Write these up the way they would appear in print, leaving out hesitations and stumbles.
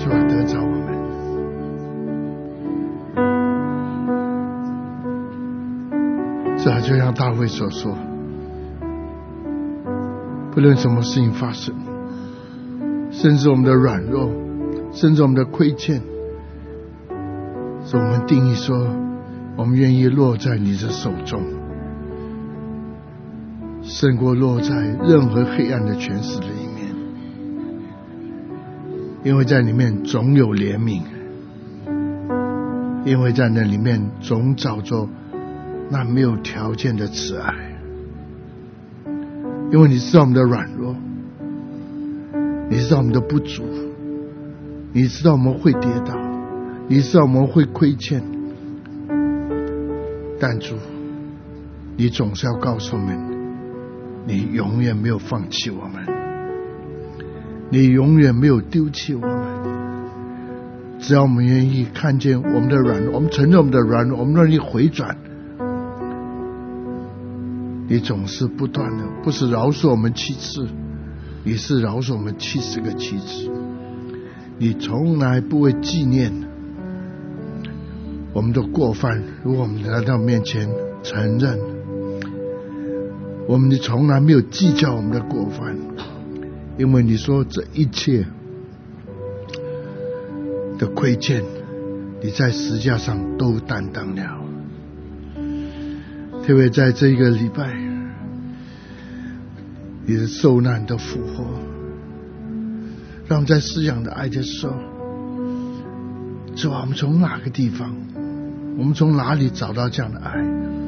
主啊，得着我们。主啊，就像大卫所说，不论什么事情发生，甚至我们的软弱，甚至我们的亏欠，是我们定义说，我们愿意落在你的手中，胜过落在任何黑暗的权势里面，因为在里面总有怜悯，因为在那里面总找着那没有条件的慈爱，因为你知道我们的软弱，你知道我们的不足，你知道我们会跌倒，你知道我们会亏欠，但主，你总是要告诉我们，你永远没有放弃我们，你永远没有丢弃我们。只要我们愿意看见我们的软弱，我们承认我们的软弱，我们愿意回转，你总是不断的，不是饶恕我们7次，你是饶恕我们70个7次。你从来不会纪念我们的过犯，如果我们来到面前承认，你从来没有计较我们的过犯，因为你说这一切的亏欠，你在十字架上都担当了。特别在这个礼拜，你的受难的复活，让我们在思想的爱的时候，主啊，我们从哪个地方，我们从哪里找到这样的爱？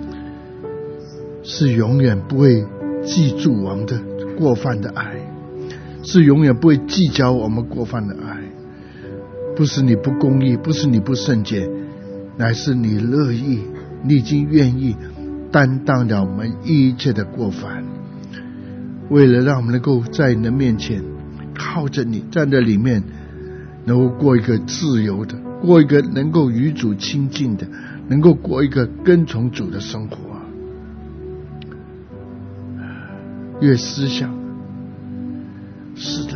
是永远不会记住我们的过犯的爱，是永远不会计较我们过犯的爱。不是你不公义，不是你不圣洁，乃是你乐意，你已经愿意担当了我们一切的过犯，为了让我们能够在你的面前靠着你站在里面，能够过一个自由的，过一个能够与主亲近的，能够过一个跟从主的生活。越思想，是的，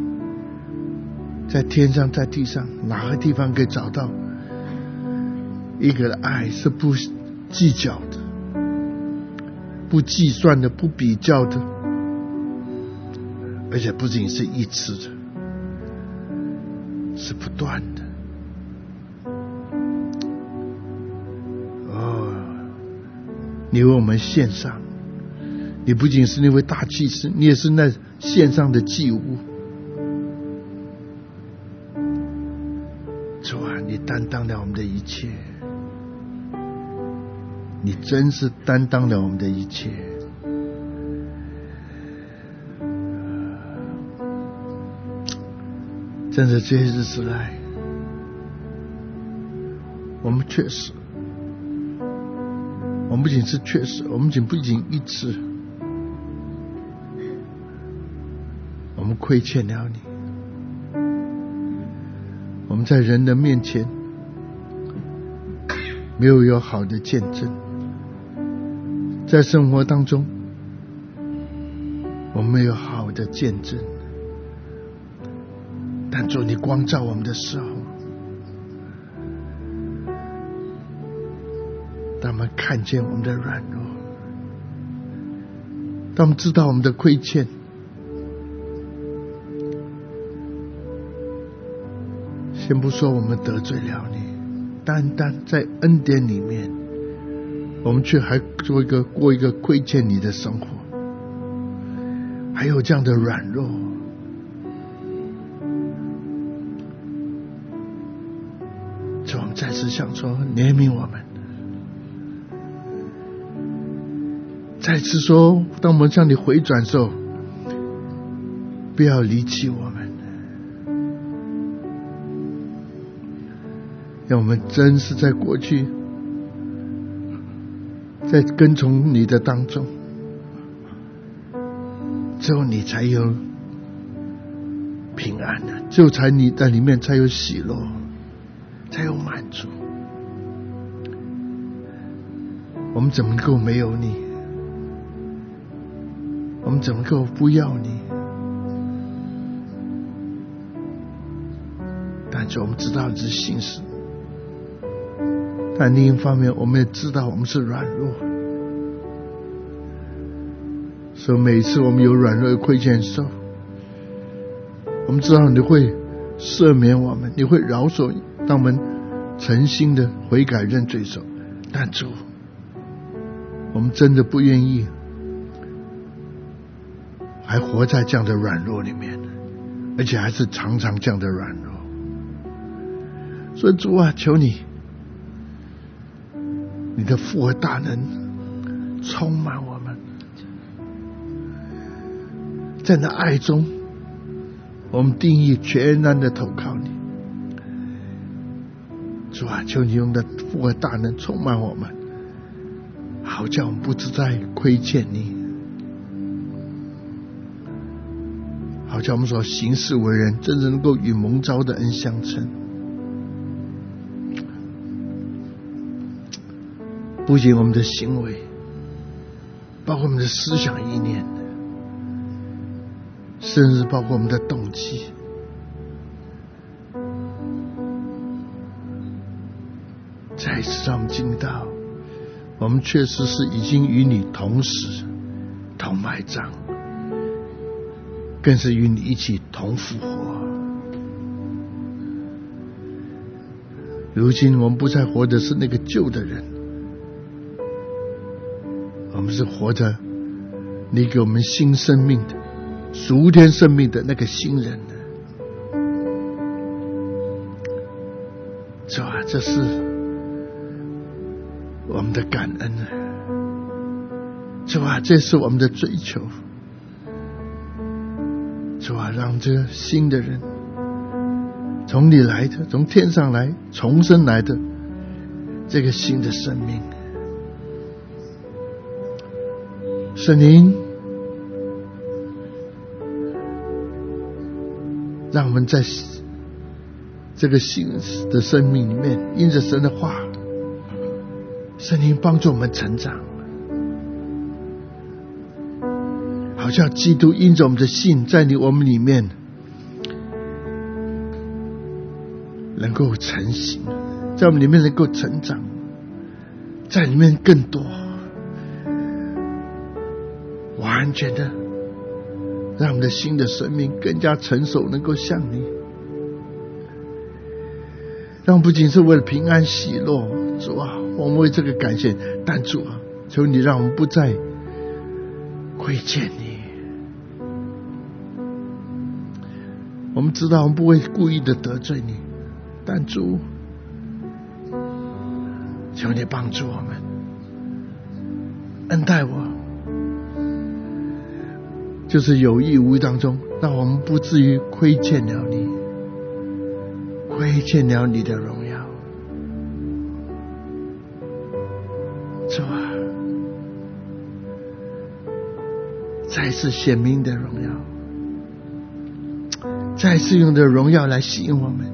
在天上在地上，哪个地方可以找到一个爱是不计较的，不计算的，不比较的，而且不仅是一次的，是不断的。你为我们献上，你不仅是那位大祭司，你也是那献上的祭物。主啊，你担当了我们的一切，你真是担当了我们的一切。真的这些日子来，我们确实，我们不仅是确实，我们不仅一次，我们亏欠了你。我们在人的面前没有好的见证，在生活当中我们没有好的见证，但主你光照我们的时候，当我们看见我们的软弱，当我们知道我们的亏欠，先不说我们得罪了你，单单在恩典里面，我们却还过一个亏欠你的生活，还有这样的软弱。主，我们再次想说怜悯我们，再次说，当我们向你回转的时候，不要离弃我们，让我们真是在过去在跟从你的当中，只有你才有平安的，只有你在里面才有喜乐，才有满足。我们怎么能够没有你？我们怎么能够不要你？ 但是我们知道你是信实，但另一方面我们也知道我们是软弱，所以每次我们有软弱有亏欠的时候，我们知道你会赦免我们，你会饶恕，当我们诚心的悔改认罪的时候，但主，我们真的不愿意还活在这样的软弱里面，而且还是常常这样的软弱。所以主啊，求你的复活大能充满我们，在那爱中我们定义全然的投靠你。主啊，求你用的复活大能充满我们，好叫我们不知再亏欠你，好叫我们所行事为人真正能够与蒙召的恩相称。不仅我们的行为，包括我们的思想意念，甚至包括我们的动机，再一次让我们经历到我们确实是已经与你同死同埋葬，更是与你一起同复活。如今我们不再活的是那个旧的人，我们是活着你给我们新生命的属天生命的那个新人。主啊，这是我们的感恩，主啊，这是我们的追求。主啊，让这新的人从你来的，从天上来重生来的这个新的生命，圣灵让我们在这个新的生命里面，因着神的话，圣灵帮助我们成长，好像基督因着我们的信在我们里面能够成型，在我们里面能够成长，在里面更多完全的让我们的新的生命更加成熟，能够像你，让不仅是为了平安喜乐，主啊，我们为这个感谢，但主啊，求你让我们不再亏欠你。我们知道我们不会故意的得罪你，但主，求你帮助我们，恩待我，就是有意无意当中，让我们不至于亏欠了你，亏欠了你的荣耀。主啊，再次显明的荣耀，再次用的荣耀来吸引我们。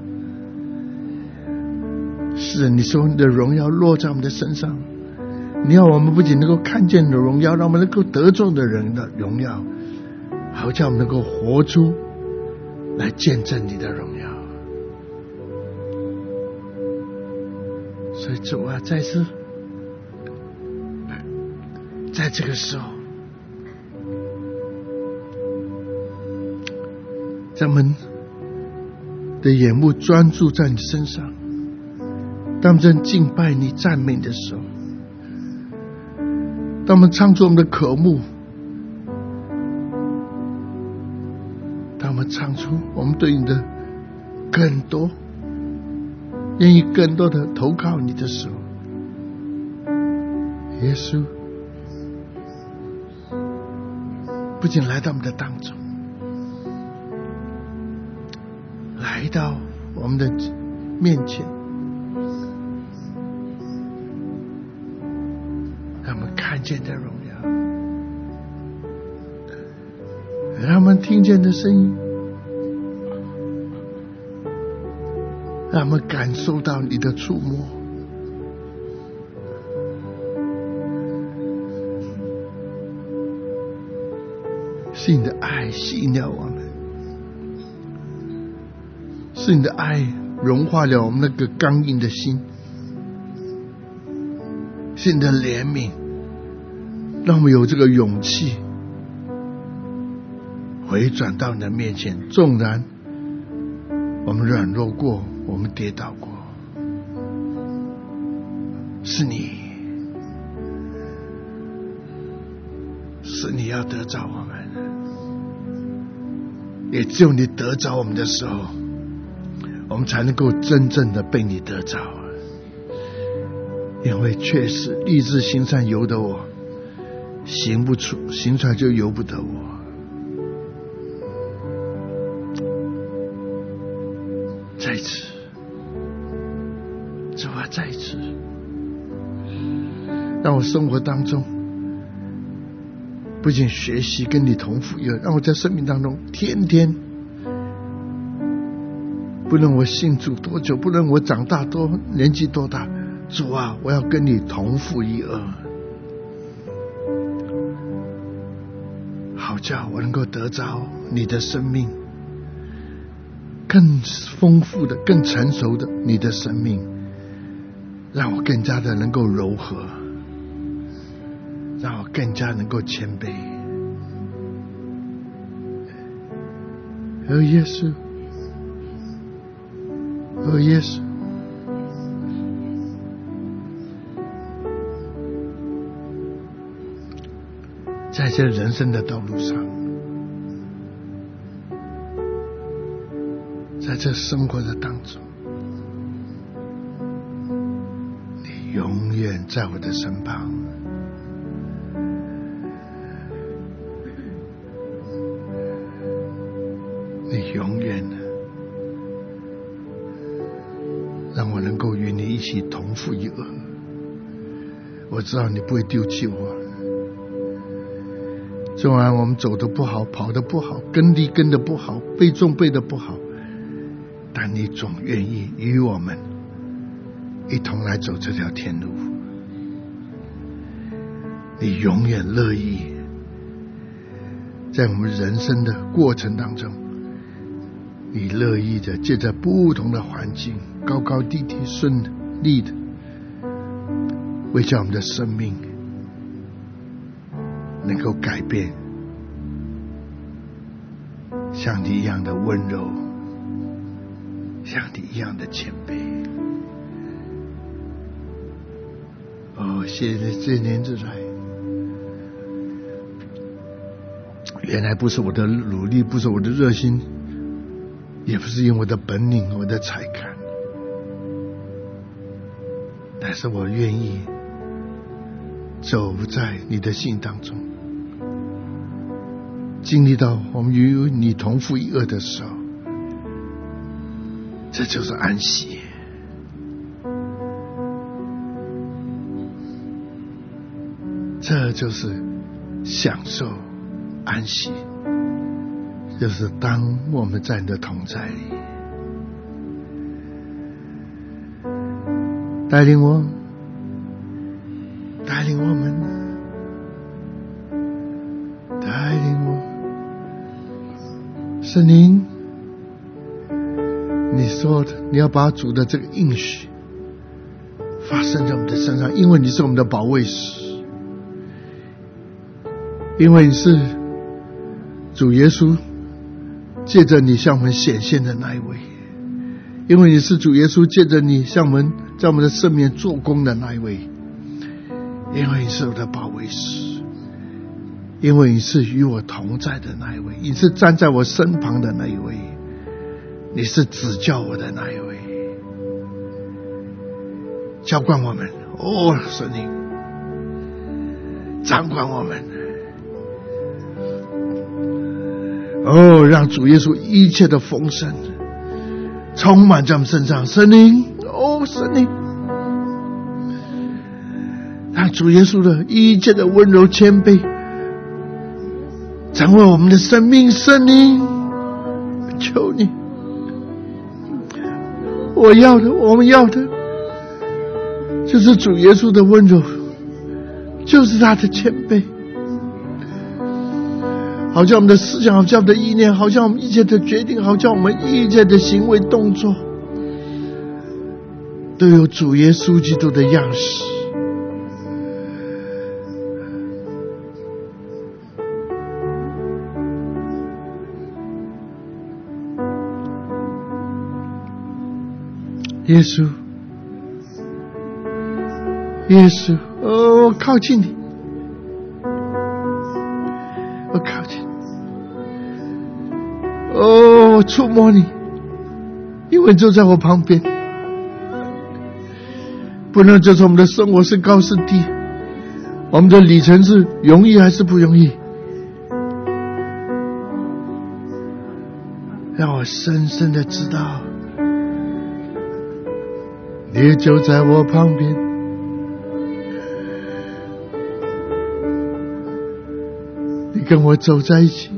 是，你说你的荣耀落在我们的身上，你要我们不仅能够看见你的荣耀，让我们能够得中的人的荣耀，好叫我们能够活出来见证你的荣耀。所以主啊，再次在这个时候，咱们的眼目专注在你身上，当我们正敬拜你赞美你的时候，当我们唱出我们的渴慕，当我们唱出我们对你的更多，愿意更多的投靠你的时候，耶稣不仅来到我们的当中，来到我们的面前，让我们看见的荣耀，让我们听见的声音，让我们感受到你的触摸。是你的爱吸引了我们， 是你的爱融化了我们那个刚硬的心，是你的怜悯让我们有这个勇气回转到你的面前。纵然我们软弱过，我们跌倒过，是你要得着我们，也只有你得着我们的时候，我们才能够真正的被你得着。因为确实立志行善由得我，行不出，行出来就由不得我。再次，主啊，再次让我生活当中不仅学习跟你同负一軛，让我在生命当中天天，不论我信主多久，不论我长大年纪多大，主啊，我要跟你同负一軛，好叫我能够得着你的生命，更丰富的、更成熟的你的生命，让我更加的能够柔和，让我更加能够谦卑。哦，耶稣，哦，耶稣，在这人生的道路上，在这生活的当中，你永远在我的身旁，你永远让我能够与你一起同负一軛。我知道你不会丢弃我，纵然我们走得不好，跑得不好，跟力跟得不好，背重背得不好，但你总愿意与我们一同来走这条天路。你永远乐意在我们人生的过程当中，你乐意的借着不同的环境，高高低低顺利的，为叫我们的生命能够改变，像你一样的温柔，像你一样的谦卑。哦，谢谢这些年之来，原来不是我的努力，不是我的热心，也不是因为我的本领，我的才干，但是我愿意走在你的心当中，经历到我们与你同负一軛的时候，这就是安息，这就是享受安息，就是当我们在你的同在里，带领我，带领我们，带领我。圣灵，你说的，你要把主的这个应许发生在我们的身上，因为你是我们的保卫师，因为你是主耶稣借着你向我们显现的那一位，因为你是主耶稣借着你向我们在我们的生命做工的那一位，因为你是我的保卫师，因为你是与我同在的那一位，你是站在我身旁的那一位，你是指教我的那一位，浇灌我们，哦，圣灵掌管我们，哦，让主耶稣一切的丰盛充满在我们身上。圣灵，哦，圣灵，让主耶稣的一切的温柔谦卑成为我们的生命。圣灵，求你，我要的，我们要的就是主耶稣的温柔，就是他的谦卑。 好像我们的思想，好像我们的意念，好像我们一切的决定，好像我们一切的行为动作，都有主耶稣基督的样式。耶稣，耶稣，我靠近你，我靠近你，我触摸你，因为你就在我旁边。不论这是我们的生活是高是低，我们的里程是容易还是不容易，让我深深的知道你就在我旁边，你跟我走在一起，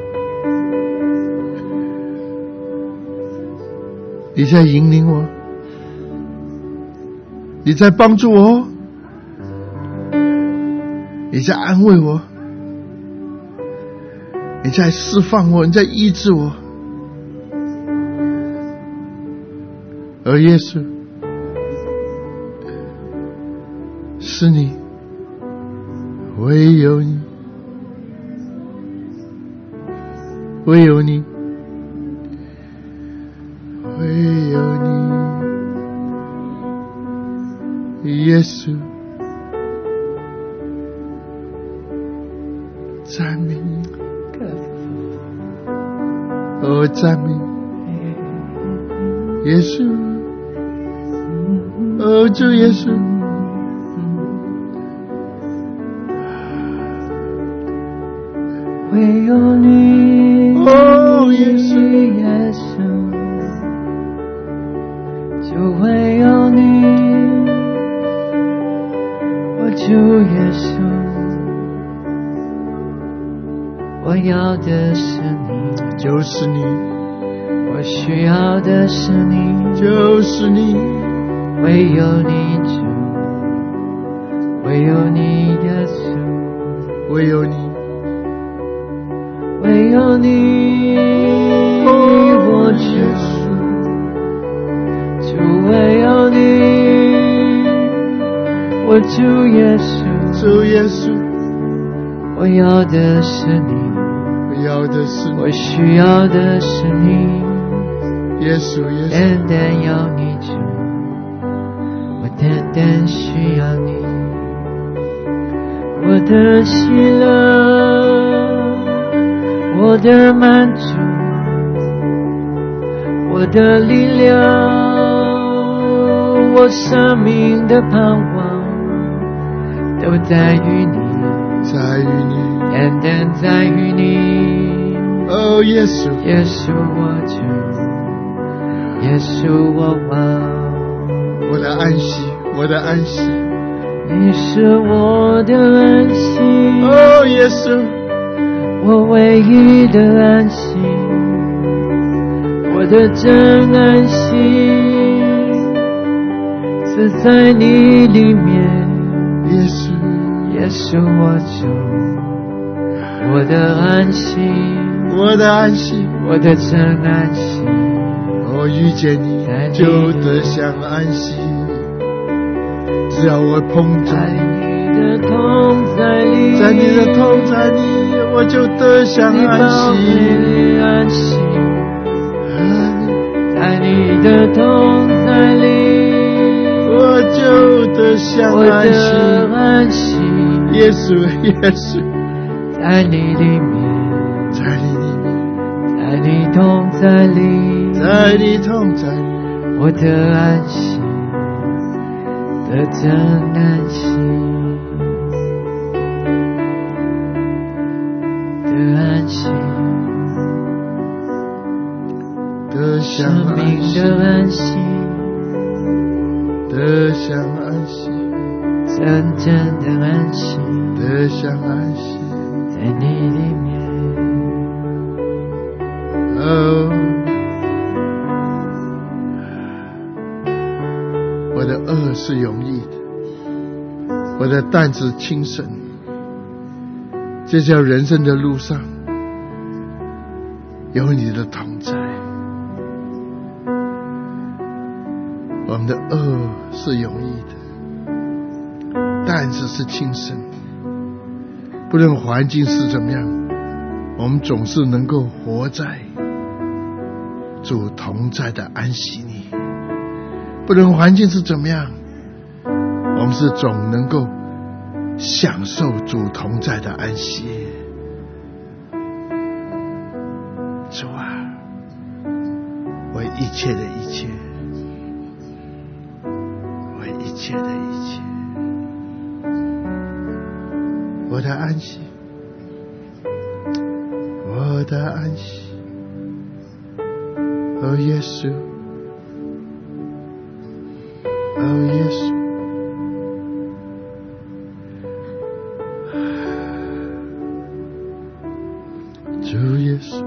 你在引领我，你在帮助我，你在安慰我，你在释放我，你在医治我。而耶稣，是你，唯有你，唯有你，唯有你，耶稣，赞美你，赞美耶稣，主耶稣。 唯有你， 耶稣， 耶稣，就唯有你，我主耶稣，我要的是你， 就是你， 我需要的是你， 就是你， 唯有你主，唯有你耶稣， 唯有你， 唯有你，我主，主唯有你，我主耶稣， 主耶稣， 我要的是你， 我要的是你， 我需要的是你， 耶稣，耶稣， 单单要你主，我单单需要你，我的喜乐，我的满足，我的力量，我生命的盼望，都在于你， 在于你， 单单在于你。 耶稣， 耶稣我主，耶稣我王， 我的安息，我的安息， 你是我的安息， 耶稣， 我唯一的安息，我的真安息是在你里面。 耶稣， 耶稣我主，我的安息， 我的安息， 我的真安息， 我遇见你就得享安息，只要我碰着在你的同在里， 在你的同在里，我就得享安息， 安息，在你的同在里， 我就得享安息， 安息， 耶稣，耶稣， 在你里面， 在你里面， 在你同在里， 在你同在里， 我的安息，的真安息，的安息， 得享生命安息， 的安息， 得享安息， 真正的安息， 得享安息， 在你里面。 我的恶是容易的，我的担子轻省。这条人生的路上， 有你的同在。我们的恶是容易的，但是是轻省。不论环境是怎么样，我们总是能够活在主同在的安息里。不论环境是怎么样，我们是总能够享受主同在的安息。主啊，为一切的一切，为一切的一切，我的安息，我的安息，哦耶稣，哦耶稣，主耶稣，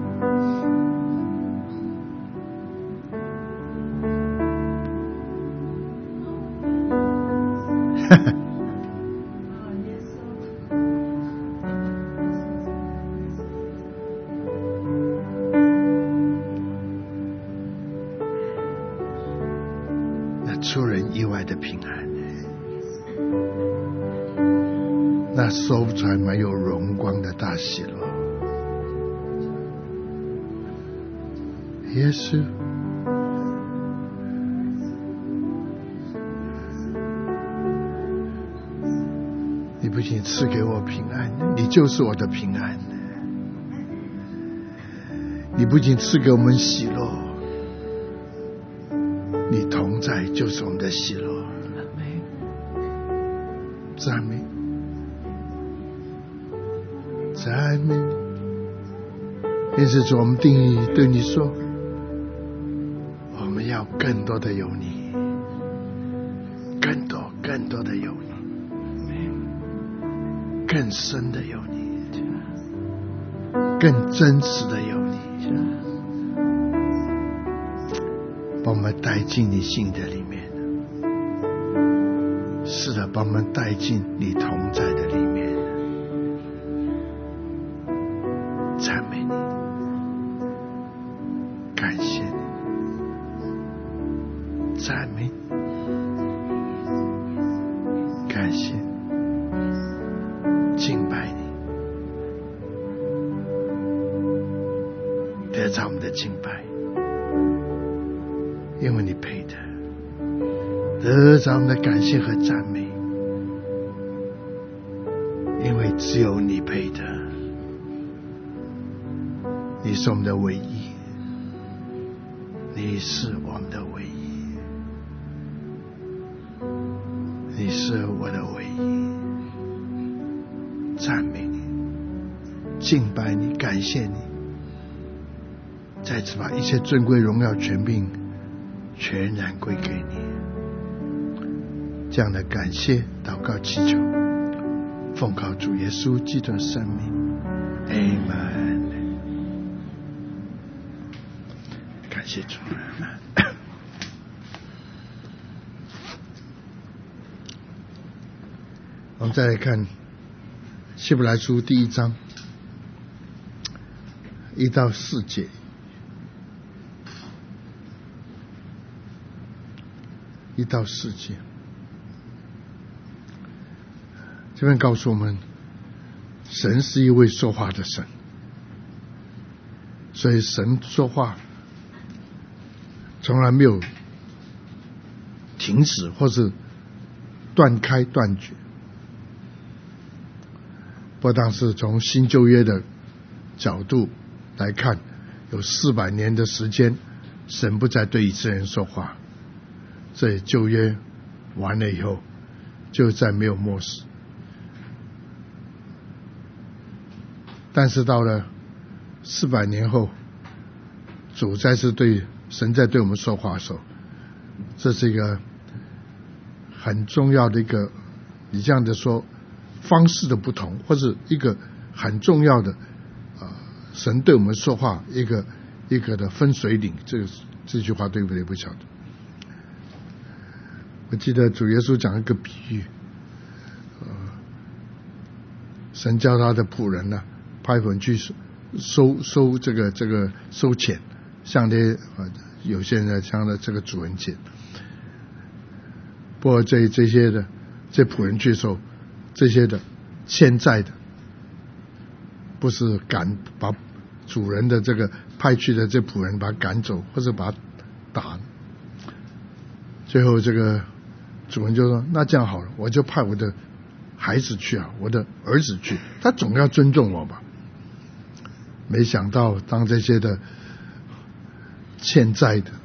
哈哈。出人意外的平安，那说不出来没有荣光的大喜乐。耶稣，你不仅赐给我平安，你就是我的平安。你不仅赐给我们喜乐，你同在就是我们的喜乐。赞美，赞美。因此主，我们定义对你说，我们要更多的有你，更多更多的有你，更深的有你，更真实的有你，把我们带进你心的里面。是的，把我们带进你同在的里面。赞美你，感谢你，赞美你，感谢你，敬拜你，得着我们的敬拜，因为你配的。得着我们的感谢和赞美，因为只有你配的。你是我们的唯一，你是我们的唯一，你是我的唯一。赞美你，敬拜你，感谢你，再次把一切尊贵荣耀权柄全然归给你。这样的感谢祷告祈求，奉靠主耶稣基督的圣名 Amen。 感谢主。我们再来看希伯来书第1章1到4节。1到4节，这边告诉我们，神是一位说话的神，所以神说话从来没有停止或是断开断绝。不但是从新旧约的角度来看，有400年的时间神不再对以色列人说话，所以旧约完了以后就再没有末世。但是到了400年后，主再次神在对我们说话的时候，这是一个很重要的一个，你这样的说方式的不同，或是一个很重要的神对我们说话一个的分水岭。这句话对不对不晓得。我记得主耶稣讲一个比喻，神叫他的仆人呢，派人去收这个收钱，像这有些人像的这个主人钱。不过这些的这仆人去收这些的欠债的，不是把主人的这个派去的这仆人把他赶走，或者把他打。最后这个主人就说：“那这样好了，我就派我的孩子去啊，我的儿子去，他总要尊重我吧。”没想到，当这些的欠债的，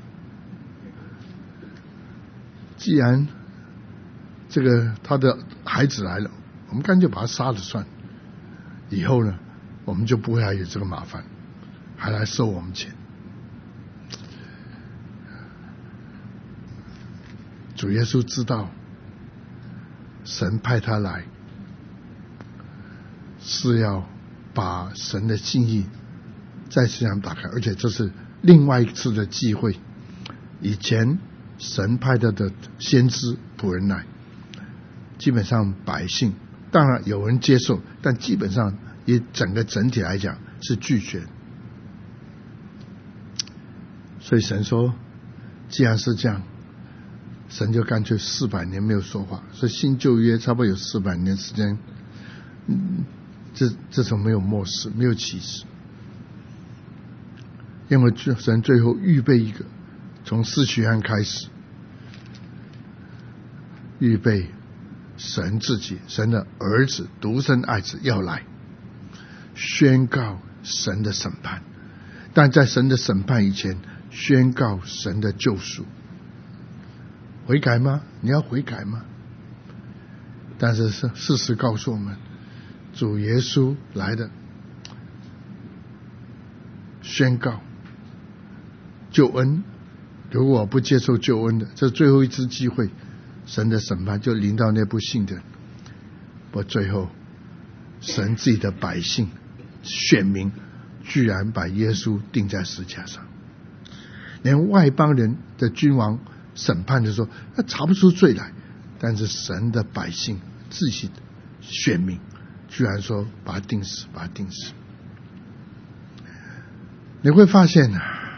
既然这个他的孩子来了，我们干脆把他杀了算。以后呢，我们就不会还有这个麻烦，还来收我们钱。主耶稣知道，神派他来是要把神的心意在世上打开，而且这是另外一次的机会。以前神派他的先知仆人来，基本上百姓当然有人接受，但基本上以整体来讲是拒绝。所以神说，既然是这样，神就干脆400年没有说话。所以新旧约差不多有400年时间，这种没有默示，没有启示。因为神最后预备一个，从施洗约翰开始，预备神自己，神的儿子独生爱子要来宣告神的审判，但在神的审判以前，宣告神的救赎。悔改吗？你要悔改吗？但是事实告诉我们，主耶稣来的宣告救恩。如果不接受救恩的，这最后一次机会，神的审判就临到那不信的人。不，最后神自己的百姓选民居然把耶稣钉在十字架上，连外邦人的君王审判的时候，他查不出罪来，但是神的百姓自己的选民居然说把他钉死，把他钉死。你会发现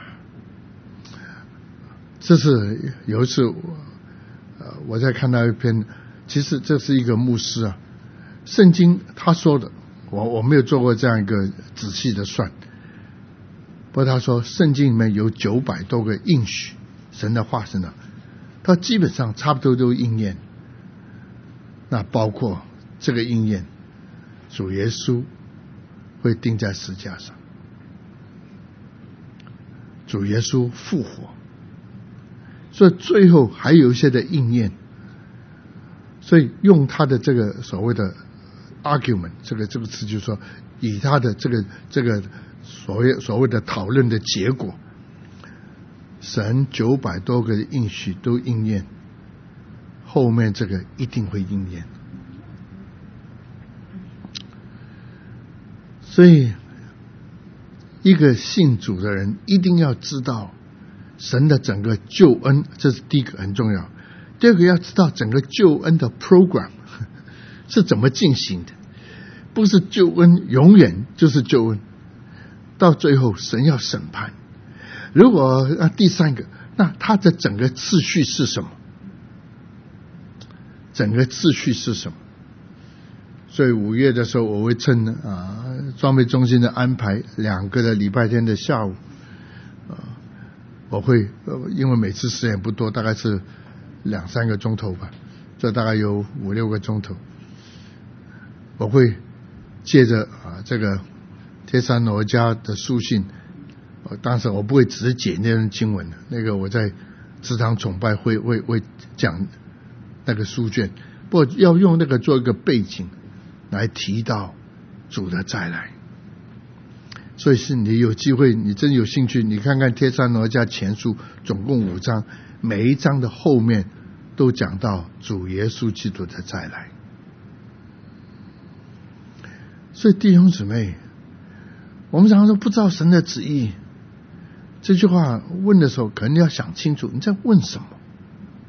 这是有一次我在看到一篇，其实这是一个牧师圣经他说的，我没有做过这样一个仔细的算，不过他说圣经里面有900多个应许，神的话神的，他基本上差不多都应验。那包括这个应验，主耶稣会钉在十字架上，主耶稣复活，所以最后还有一些的应验。所以用他的这个所谓的 argument 这个词，就是说以他的这个所谓的讨论的结果，神900多个应许都应验，后面这个一定会应验。所以一个信主的人一定要知道神的整个救恩，这是第一个很重要。第二个要知道整个救恩的 program 是怎么进行的，不是救恩永远就是救恩，到最后神要审判。如果第三个，那他的整个次序是什么？整个次序是什么？所以5月的时候，我会趁装备中心的安排2个的礼拜天的下午，我会因为每次时间不多，大概是2-3个钟头吧，这大概有5-6个钟头，我会借着这个帖撒罗尼迦的书信，当时我不会只是解那段经文的，那个我在职场崇拜会讲那个书卷，不过要用那个做一个背景来提到主的再来。所以是你有机会，你真有兴趣，你看看帖撒罗尼迦前书总共5章，每一章的后面都讲到主耶稣基督的再来。所以弟兄姊妹，我们常常说不知道神的旨意，这句话问的时候可能要想清楚你在问什么。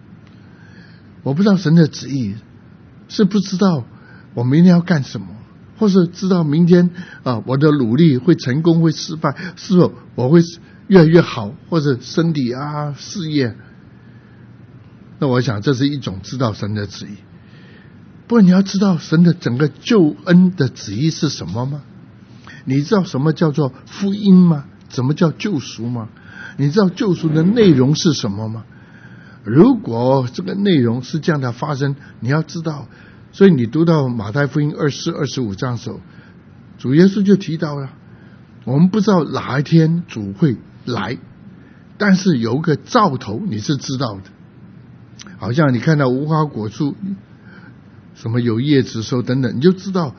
我不知道神的旨意，是不知道我明天要干什么， 或是知道明天我的努力会成功会失败，是否我会越来越好，或者身体事业。那我想这是一种知道神的旨意。不过你要知道神的整个救恩的旨意是什么吗？你知道什么叫做福音吗？什么叫救赎吗？你知道救赎的内容是什么吗？如果这个内容是这样的发生，你要知道，所以你读到马太福音24、25章的时候，主耶稣就提到了，我们不知道哪一天主会来，但是有个兆头你是知道的。好像你看到无花果树什么有叶子收等等，你就知道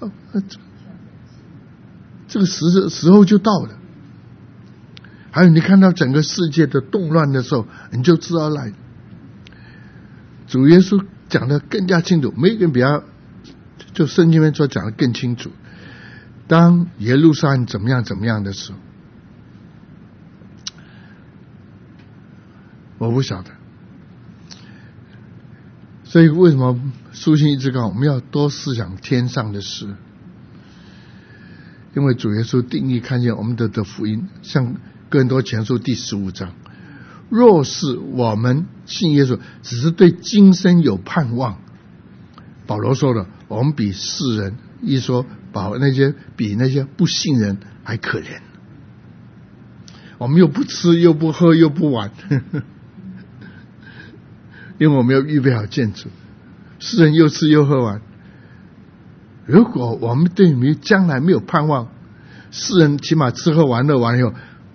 这个时候就到了。还有你看到整个世界的动乱的时候，你就知道来。主耶稣讲得更加清楚，没有人比他就圣经里面所讲得更清楚。当耶路撒冷怎么样怎么样的时候，我不晓得。所以为什么书信一直告诉我们要多思想天上的事？因为主耶稣定义看见我们的福音，像哥林多前书第15章，若是我们信耶稣只是对今生有盼望，保罗说了，我们比世人，一说比那些不信人还可怜。我们又不吃又不喝又不玩，因为我们要预备好见主。世人又吃又喝玩。如果我们对于将来没有盼望，世人起码吃喝玩乐完以后，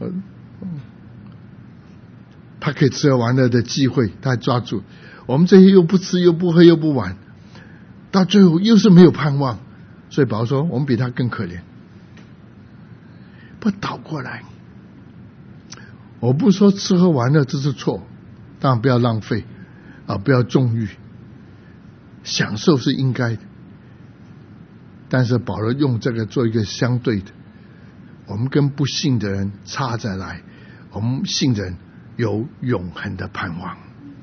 他可以吃喝玩乐的机会他抓住，我们这些又不吃又不喝又不玩，到最后又是没有盼望。所以保罗说我们比他更可怜。不倒过来，我不说吃喝玩乐这是错，当然不要浪费不要纵欲，享受是应该的。但是保罗用这个做一个相对的，我们跟不信的人差着来，我们信的人有永恒的盼望。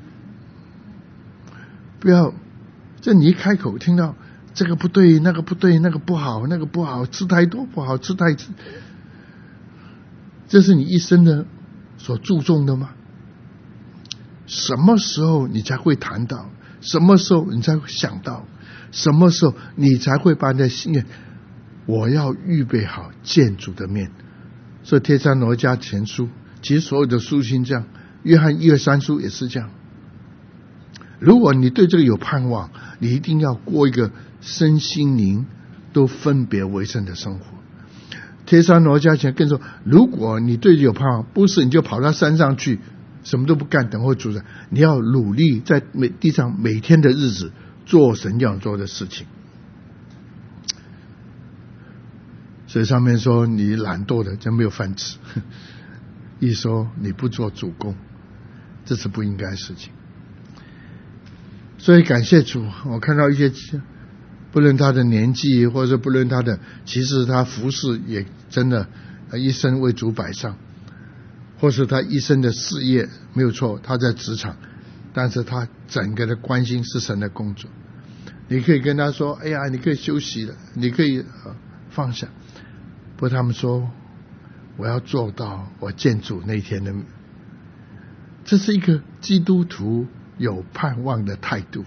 不要这你一开口听到这个不对那个不对，那个不好那个不好，吃太多不好，吃太吃，这是你一生的所注重的吗？什么时候你才会谈到？什么时候你才会想到？什么时候你才会把你的心愿，我要预备好见主的面。所以帖撒罗尼迦前书，其实所有的书信这样，约翰1、2、3书也是这样。如果你对这个有盼望，你一定要过一个身心灵都分别为圣的生活。帖撒罗尼迦前更说，如果你对这有盼望，不是你就跑到山上去什么都不干等候主的，你要努力在地上每天的日子做神要做的事情。所以上面说你懒惰的就没有饭吃，一说你不做主工，这是不应该的事情。所以感谢主，我看到一些不论他的年纪或者不论他的，其实他服侍也真的一生为主摆上，或是他一生的事业没有错，他在职场，但是他整个的关心是神的工作。你可以跟他说，哎呀，你可以休息了，你可以放下。不过他们说，我要做到我见主那天的，这是一个基督徒有盼望的态度，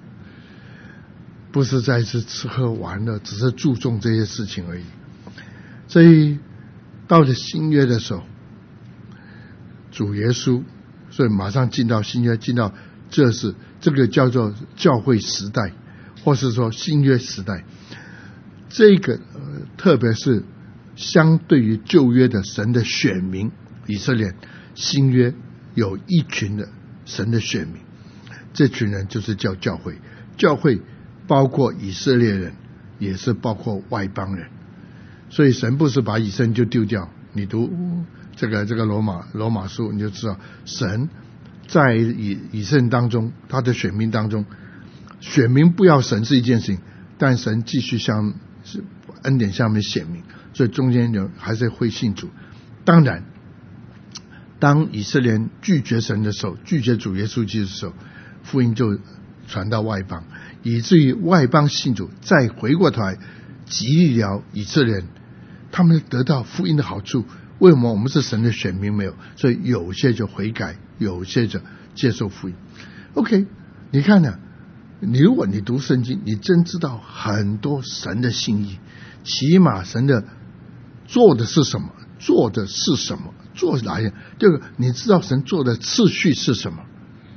不是在这吃喝玩乐，只是注重这些事情而已。所以到了新约的时候，主耶稣，所以马上进到新约，进到这个叫做教会时代，或是说新约时代。这个特别是相对于旧约的神的选民以色列，新约有一群的神的选民，这群人就是叫教会。教会包括以色列人，也是包括外邦人。所以神不是把以色列就丢掉，你读这个罗马书你就知道，神在以色列当中，他的选民当中，选民不要神是一件事情，但神继续向恩典下面显明，所以中间有还是会信主。当然当以色列拒绝神的时候，拒绝主耶稣基督的时候，福音就传到外邦，以至于外邦信主再回过头来激励了以色列人，他们得到福音的好处。为什么我们是神的选民没有？所以有些就悔改，有些就接受福音。OK， 你看呢？如果你读圣经，你真知道很多神的心意，起码神的做的是什么，做的是什么，做哪样？这个你知道神做的次序是什么？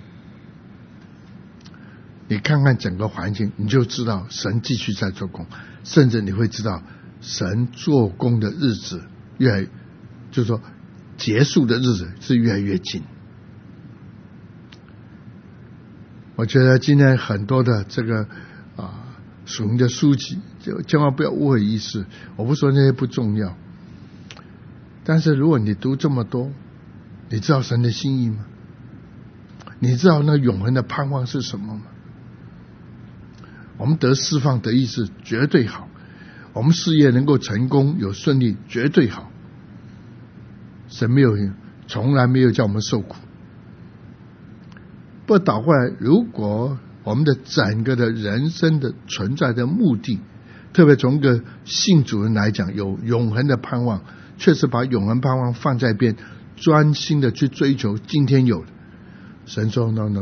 你看看整个环境，你就知道神继续在做工，甚至你会知道神做工的日子就是说结束的日子是越来越近。我觉得今天很多的这个属灵的书籍，就千万不要误会意思。我不说那些不重要，但是如果你读这么多，你知道神的心意吗？你知道那永恒的盼望是什么吗？我们得释放得医治绝对好，我们事业能够成功有顺利绝对好。神从来没有叫我们受苦。不过倒过来，如果我们的整个的人生的存在的目的，特别从一个信主人来讲，有永恒的盼望，确实把永恒盼望放在一边，专心的去追求今天有的。神说 no，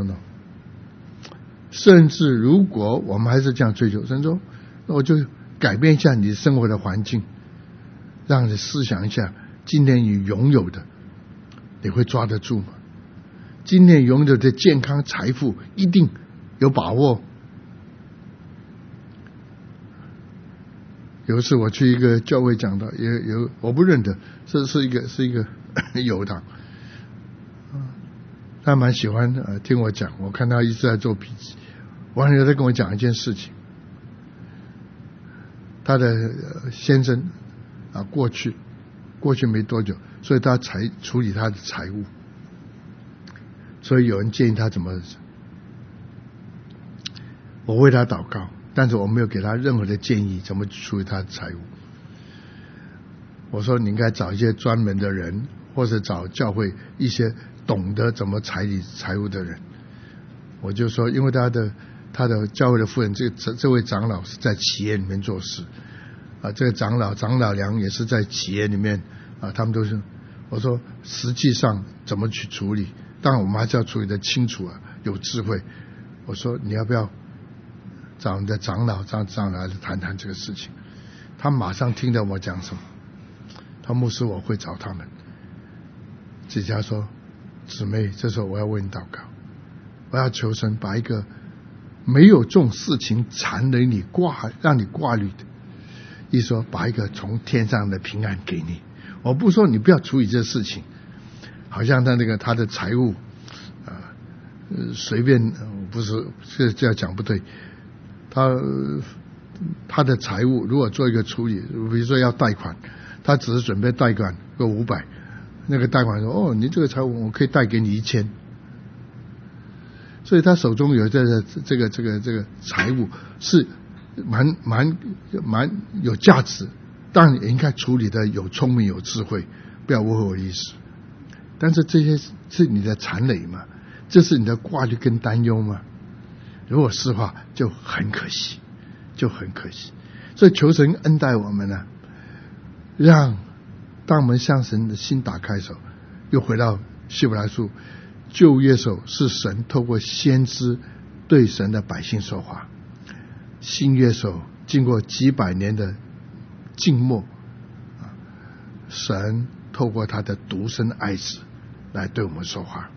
甚至如果我们还是这样追求，神说那我就改变一下你生活的环境，让你思想一下今天你拥有的，你会抓得住吗？今天拥有的健康财富一定有把握。有一次我去一个教会讲道，有我不认得，是一个友堂，他蛮喜欢听我讲，我看他一直在做笔记。完了他跟我讲一件事情，他的先生过去没多久，所以他才处理他的财务。所以有人建议他怎么，我为他祷告，但是我没有给他任何的建议怎么处理他的财务。我说你应该找一些专门的人，或者找教会一些懂得怎么处理财务的人。我就说，因为他的教会的夫人，这位长老是在企业里面做事这个长老娘也是在企业里面他们都是。我说实际上怎么去处理，当然我们还是要处理得清楚有智慧。我说你要不要找你的长老来谈谈这个事情？他马上听到我讲什么，他牧师我会找他们。姐姐说姊妹，这时候我要为你祷告，我要求神把一个没有这种事情缠累你让你挂虑的，意思说把一个从天上的平安给你。我不说你不要处理这事情，好像他的财务随便，不是这样讲不对。他的财务如果做一个处理，比如说要贷款，他只是准备贷款个500，那个贷款说你这个财务我可以贷给你1000，所以他手中有这个财务是蛮有价值。当然也应该处理的有聪明有智慧，不要误会我的意思。但是这些是你的缠累吗？这是你的挂虑跟担忧吗？如果是话，就很可惜。所以求神恩待我们让当我们向神的心打开的时候，又回到希伯来书，旧约时候是神透过先知对神的百姓说话，新约时候经过几百年的静默神透过他的独生爱子来对我们说话。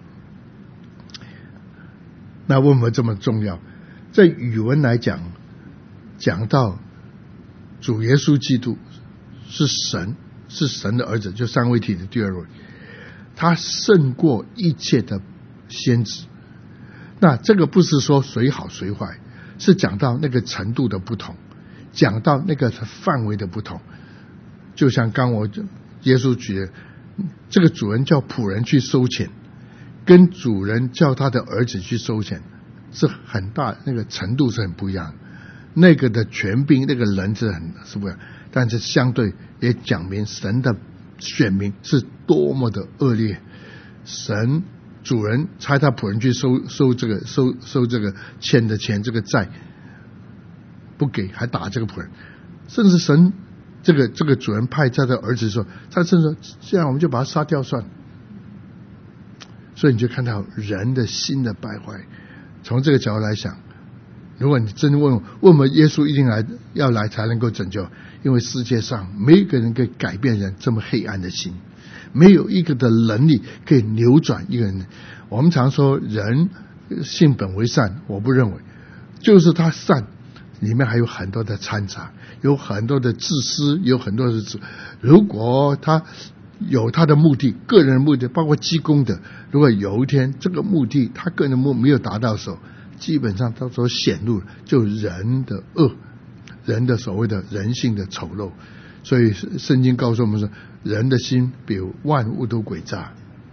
那为什么这么重要？在语文来讲到主耶稣基督是神的儿子，就三位一体的第二位，他胜过一切的先知。那这个不是说谁好谁坏，是讲到那个程度的不同，讲到那个范围的不同。就像刚我耶稣举的，这个主人叫仆人去收钱，跟主人叫他的儿子去收钱，是很大，那个程度是很不一样的。那个的权柄，那个人是不一样，但是相对也讲明神的选民是多么的恶劣。神主人差他仆人去收这个欠的钱，这个债不给，还打这个仆人。 甚至神这个主人派他的儿子说，他甚至说这样我们就把他杀掉算了。所以你就看到人的心的败坏。从这个角度来想，如果你真的问我们耶稣一定要来才能够拯救，因为世界上没有一个人可以改变人这么黑暗的心，没有一个的能力可以扭转一个人。我们常说人性本为善，我不认为，就是他善里面还有很多的掺杂，有很多的自私，有很多的如果他有他的目的，个人的目的，包括积功的，如果有一天这个目的他个人的目的没有达到的时候，基本上到时候显露就人的恶，人的所谓的人性的丑陋。所以圣经告诉我们说，人的心比万物都诡诈，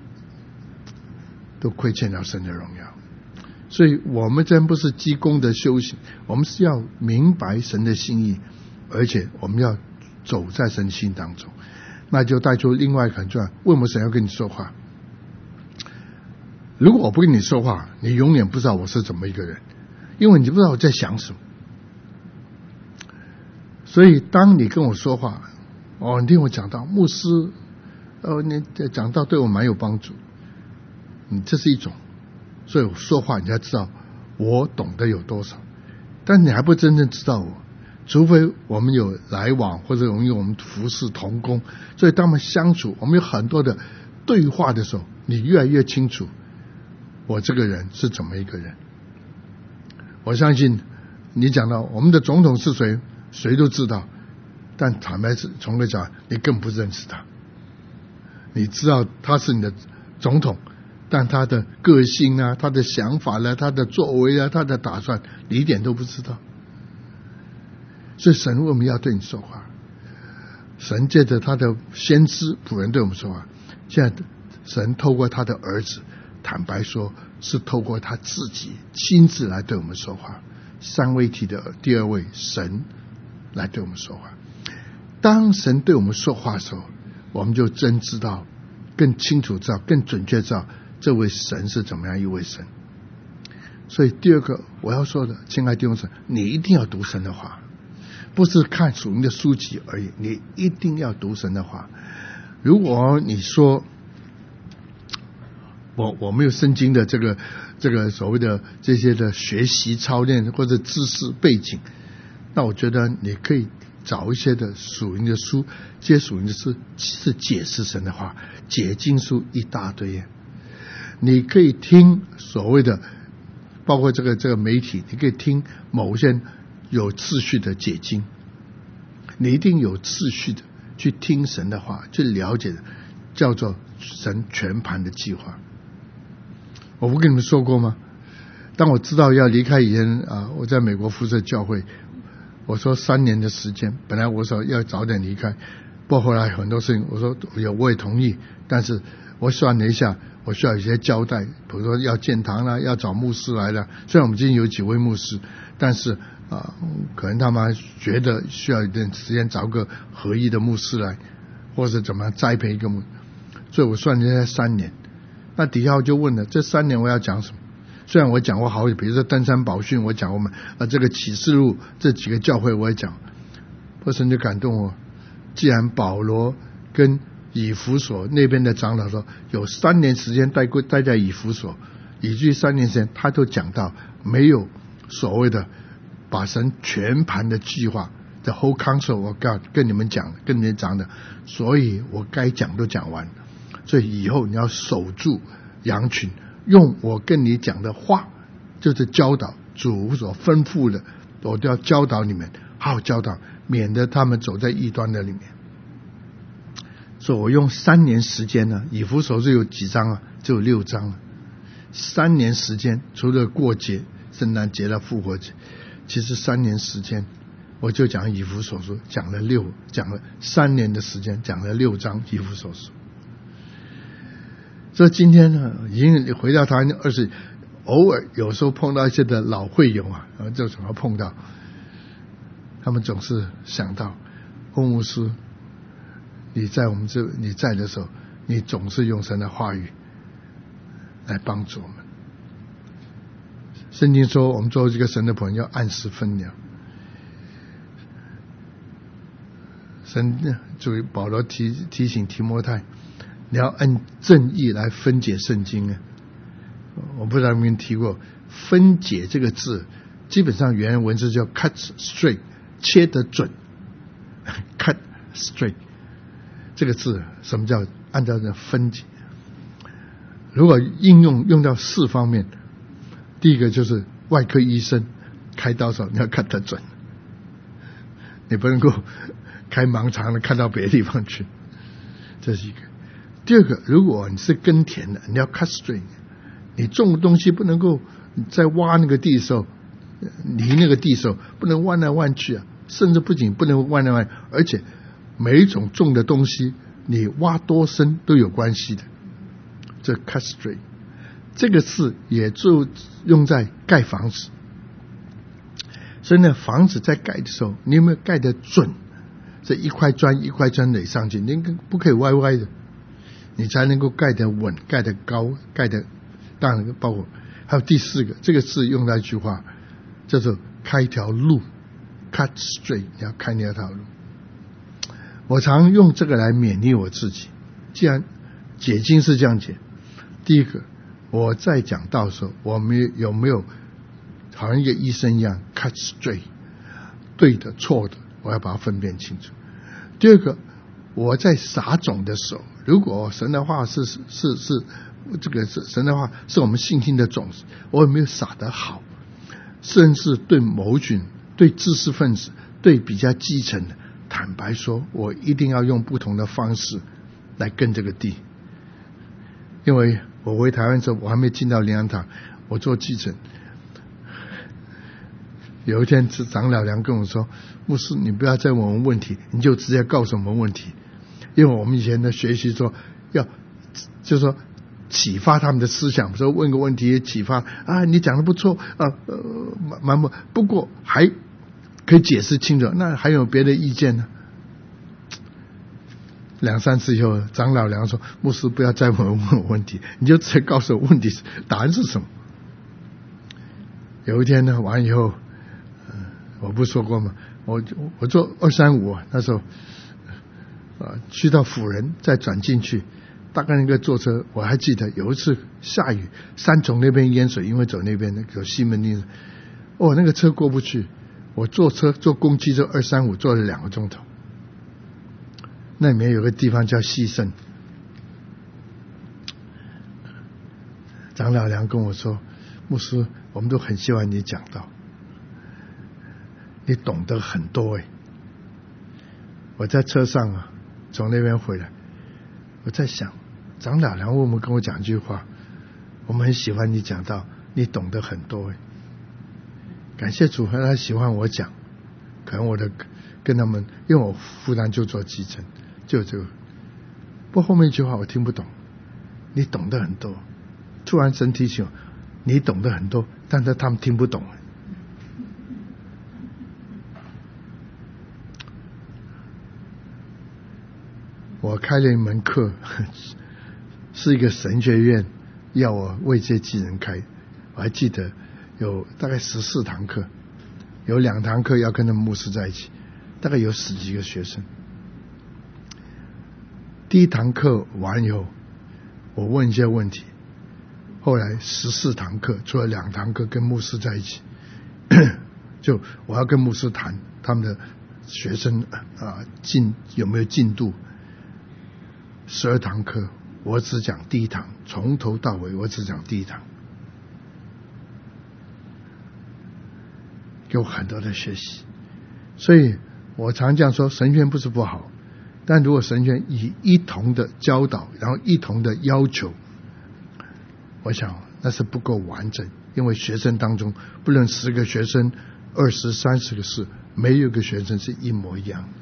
都亏欠了神的荣耀。所以我们真不是积功的修行，我们是要明白神的心意，而且我们要走在神心当中。那就带出另外一个很重要，为什么神要跟你说话？如果我不跟你说话，你永远不知道我是怎么一个人，因为你不知道我在想什么。所以当你跟我说话，你听我讲到牧师，你讲到对我蛮有帮助，这是一种。所以我说话你要知道我懂得有多少，但你还不真正知道我，除非我们有来往，或者我们服侍同工。所以当我们相处，我们有很多的对话的时候，你越来越清楚我这个人是怎么一个人。我相信你讲到我们的总统是谁，谁都知道，但坦白从个讲，你更不认识他。你知道他是你的总统，但他的个性啊，他的想法啦，他的作为啊，他的打算，你一点都不知道。所以神为什么要对你说话？神借着他的先知仆人对我们说话，现在神透过他的儿子，坦白说是透过他自己亲自来对我们说话。三位一体的第二位神来对我们说话。当神对我们说话的时候，我们就真知道，更清楚知道，更准确知道这位神是怎么样一位神。所以第二个我要说的，亲爱的弟兄姊妹，你一定要读神的话，不是看属灵的书籍而已，你一定要读神的话。如果你说我没有圣经的这个所谓的这些的学习操练或者知识背景，那我觉得你可以找一些的属灵的书，这些属灵的书是解释神的话，解经书一大堆。你可以听所谓的包括这个媒体，你可以听某些有秩序的解经，你一定有秩序的去听神的话，去了解的叫做神全盘的计划。我不跟你们说过吗？当我知道要离开以前我在美国辐射教会，我说3年的时间，本来我说要早点离开，不过后来很多事情我说我也同意，但是我算了一下，我需要有些交代，比如说要建堂啦，要找牧师来了。虽然我们今天有几位牧师，但是可能他们觉得需要一点时间找个合一的牧师来，或者怎么样栽培一个牧，所以我算了3年。那底下我就问了，这3年我要讲什么？虽然我讲过好几，比如说登山宝训我讲过嘛，这个启示录这几个教会我也讲，神就感动我。既然保罗跟以弗所那边的长老说有3年时间待在以弗所，以至于3年时间他都讲到没有所谓的把神全盘的计划 The whole counsel of God 跟你们讲的，所以我该讲都讲完。所以以后你要守住羊群，用我跟你讲的话，就是教导主所吩咐的，我都要教导你们，好好教导，免得他们走在异端的里面。所以我用3年时间呢，以弗所是有几章啊？只有6章3年时间，除了过节、圣诞节了、复活节，其实3年时间我就讲以弗所书，讲了3年的时间，讲了6章以弗所书。所以今天呢，已经回到台湾20，偶尔有时候碰到一些的老会友就总要碰到，他们总是想到欧牧师，你在的时候，你总是用神的话语来帮助我们。圣经说，我们做这个神的仆人要按时分粮。 神主保罗提醒提摩太，你要按正义来分解圣经啊。我不知道有没有提过，分解这个字基本上原文字叫 cut straight， 切得准，cut straight 这个字什么叫按照这分解？如果用到4方面，第一个就是外科医生开刀的时候你要看得准，你不能够开盲肠的看到别的地方去，这是一个。第二个，如果你是耕田的，你要 cut straight， 你种的东西不能够在挖那个地的时候，犁那个地的时候不能弯来弯去啊，甚至不仅不能弯来弯，而且每一种种的东西你挖多深都有关系的，这 cut straight 这个字也就用在盖房子。所以呢，房子在盖的时候你有没有盖得准，这一块砖一块砖垒上去，你不可以歪歪的，你才能够盖得稳，盖得高，盖得当然包括还有第4个，这个字用到一句话叫做开一条路 cut straight， 你要开那条路。我常用这个来勉励我自己，既然解经是这样解，第一个我在讲道的时候我们有没有好像一个医生一样 cut straight， 对的错的我要把它分辨清楚。第二个，我在撒种的时候，如果神的话是这个是神的话是我们信心的种子，我有没有撒得好，甚至对某群对知识分子对比较基层的，坦白说我一定要用不同的方式来跟这个地。因为我回台湾的时候我还没进到灵粮堂，我做基层，有一天长老娘跟我说，牧师你不要再问我们问题，你就直接告诉我们问题。因为我们以前的学习说要就是说启发他们的思想，说问个问题启发啊，你讲的不错啊，不过还可以解释清楚，那还有别的意见呢？2、3次以后，长老娘说，牧师不要再问我问题，你就直接告诉我问题答案是什么。有一天呢，完以后我不说过吗？我做235那时候去到辅仁再转进去，大概那个坐车，我还记得有一次下雨，三重那边淹水，因为走那边有西门町，那个车过不去，我坐公汽车235坐了2个钟头。那里面有个地方叫西圣，长老娘跟我说，牧师我们都很希望你讲道，你懂得很多我在车上从那边回来，我在想，长老娘为什么跟我讲一句话，我们很喜欢你讲道，你懂得很多感谢主，他喜欢我讲，可能我的跟他们，因为我复旦就做基层，就这个。不过后面一句话我听不懂，你懂得很多。突然神提醒我，你懂得很多，但是他们听不懂。我开了一门课，是一个神学院要我为这些技人开，我还记得有大概14堂课，有2堂课要跟他们牧师在一起，大概有10几个学生。第1堂课完以后，我问一些问题，后来14堂课除了2堂课跟牧师在一起，就我要跟牧师谈他们的学生有没有进度。12堂课我只讲第1堂，从头到尾我只讲第1堂，给我很多的学习。所以我常这样说，神学院不是不好，但如果神学院以一同的教导然后一同的要求，我想那是不够完整，因为学生当中不论10个学生20、30个是没有一个学生是一模一样的。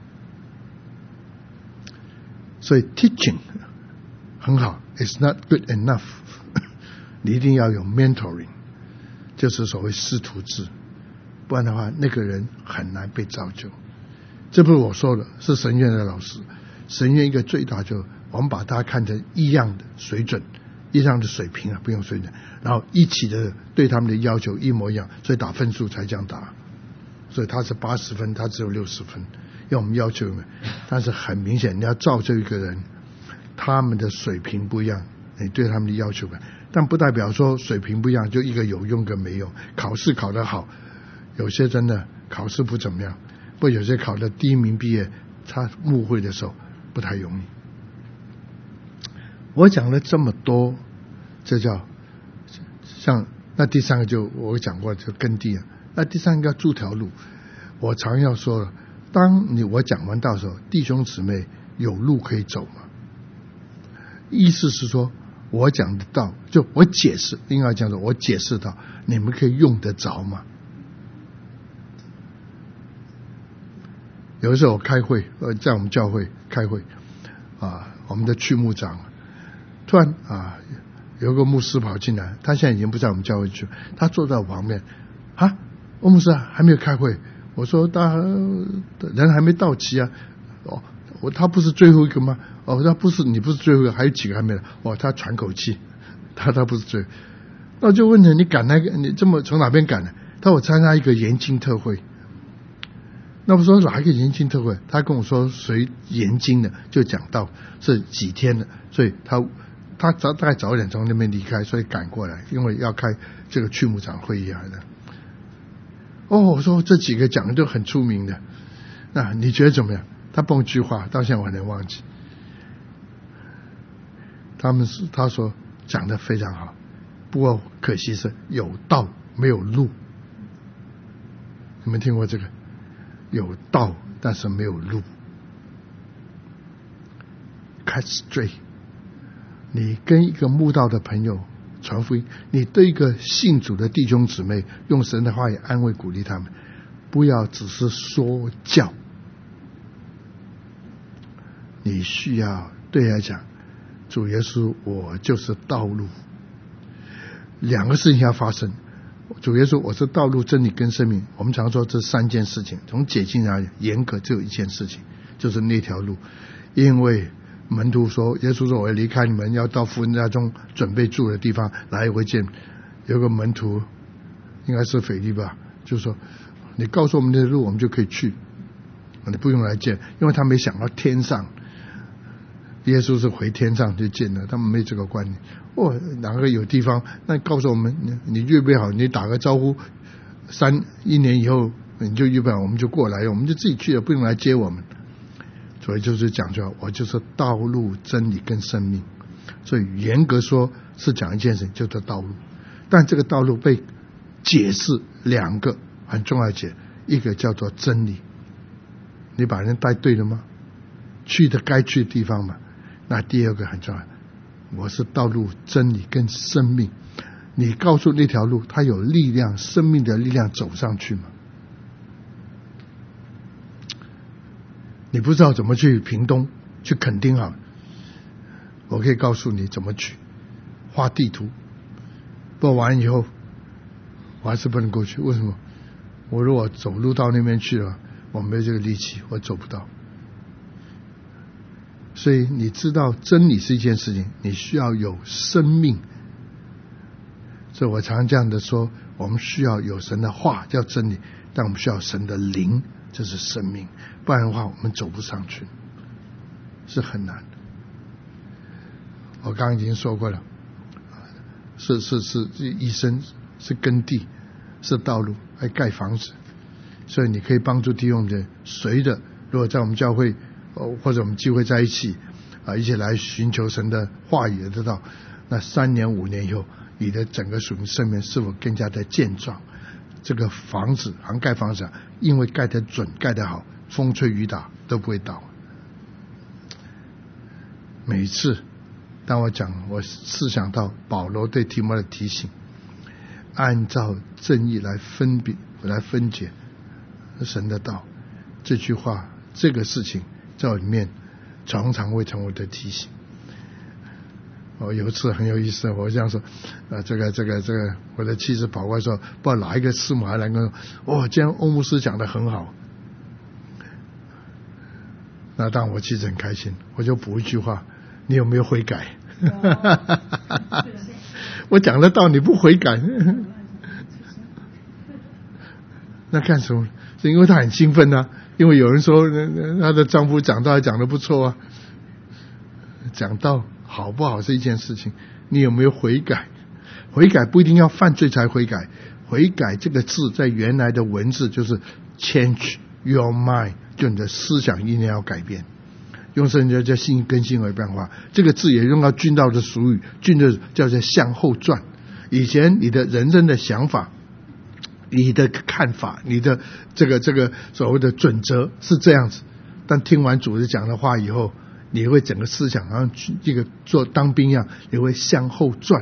所以 teaching 很好 it's not good enough 你一定要有 mentoring， 就是所谓师徒制，不然的话那个人很难被造就。这不是我说的，是神院的老师。神院一个最大就我们把它看成一样的水准，一样的水平不用水准，然后一起的对他们的要求一模一样，所以打分数才这样打。所以他是80分，他只有60分， 要我们要求，但是很明显你要造就一个人，他们的水平不一样，你对他们的要求，但不代表说水平不一样就一个有用一个没用。考试考得好，有些真的考试不怎么样，不过有些考的第一名毕业，他误会的时候不太容易。我讲了这么多，这叫像那第三个就我讲过就耕地了，那第三个要筑条路。我常要说了，当我讲完道的时候，弟兄姊妹有路可以走吗？意思是说我讲的道，就我解释，应该讲说我解释道，你们可以用得着吗？有的时候我开会，在我们教会开会我们的区牧长突然有个牧师跑进来，他现在已经不在我们教会去，他坐在我旁边，欧牧师还没有开会。我说人还没到齐啊，他不是最后一个吗？他不是，你不是最后一个，还有几个还没来。他喘口气，他不是最后。那我就问他，你赶那个，你这么从哪边赶的？他说我参加一个研经特会。那我说哪一个研经特会？他跟我说谁研经的，就讲到是几天的，所以他大概早一点从那边离开，所以赶过来，因为要开这个区牧长会议来的。我说这几个讲的都很出名的，那你觉得怎么样？他蹦一句话，到现在我还能忘记。他说讲得非常好，不过可惜是有道没有路。你们听过这个？有道但是没有路。Cut straight， 你跟一个慕道的朋友传福音，你对一个信主的弟兄姊妹用神的话语安慰鼓励他们，不要只是说教，你需要对他讲，主耶稣我就是道路。两个事情要发生，主耶稣我是道路真理跟生命。我们常说这三件事情，从解经来严格只有一件事情，就是那条路。因为门徒说，耶稣说我要离开你们，要到父家中准备住的地方，来回见。有个门徒应该是腓利吧，就说你告诉我们的路我们就可以去，你不用来见。因为他没想到天上耶稣是回天上去见的，他们没这个观念。哪个有地方，那你告诉我们你预备好，你打个招呼1年以后你就预备好，我们就过来，我们就自己去了，不用来接我们。所以就是讲出来，我就是道路真理跟生命。所以严格说是讲一件事情，就是道路。但这个道路被解释两个很重要的解，一个叫做真理，你把人带对了吗？去的该去的地方嘛。那第二个很重要，我是道路真理跟生命。你告诉那条路，它有力量，生命的力量走上去吗？你不知道怎么去屏东去垦丁好，我可以告诉你怎么去，画地图。做完以后我还是不能过去，为什么？我如果走路到那边去了，我没这个力气，我走不到。所以你知道真理是一件事情，你需要有生命。所以我常这样的说，我们需要有神的话叫真理，但我们需要神的灵，这是生命，不然的话我们走不上去，是很难的。我刚刚已经说过了，是医生，是耕地，是道路，还盖房子。所以你可以帮助弟兄的随着，如果在我们教会或者我们聚会在一起一起来寻求神的话语的道，那3年5年以后，你的整个属灵生命是否更加的健壮？这个房子盖房子因为盖得准盖得好，风吹雨打都不会倒。每一次当我讲，我思想到保罗对提摩的提醒，按照正义来分解神的道，这句话这个事情在我里面常常会成为我的提醒。有一次很有意思，我这样说，这个，我的妻子跑过来说，不知道哪一个师母还来跟我说，今天欧牧师讲得很好。那当然我妻子很开心，我就补一句话，你有没有悔改？我讲得到你不悔改，那干什么？ 是因为她很兴奋啊，因为有人说她的丈夫讲道还讲得不错啊。讲道好不好是一件事情，你有没有悔改？悔改不一定要犯罪才悔改，悔改这个字在原来的文字就是 change your mind， 就你的思想一定要改变。用圣经叫心更新而变化，这个字也用到俊道的俗语，俊的叫做向后转。以前你的人生的想法、你的看法、你的这个所谓的准则是这样子，但听完主讲的话以后，你会整个思想好像这个做当兵一样，你会向后转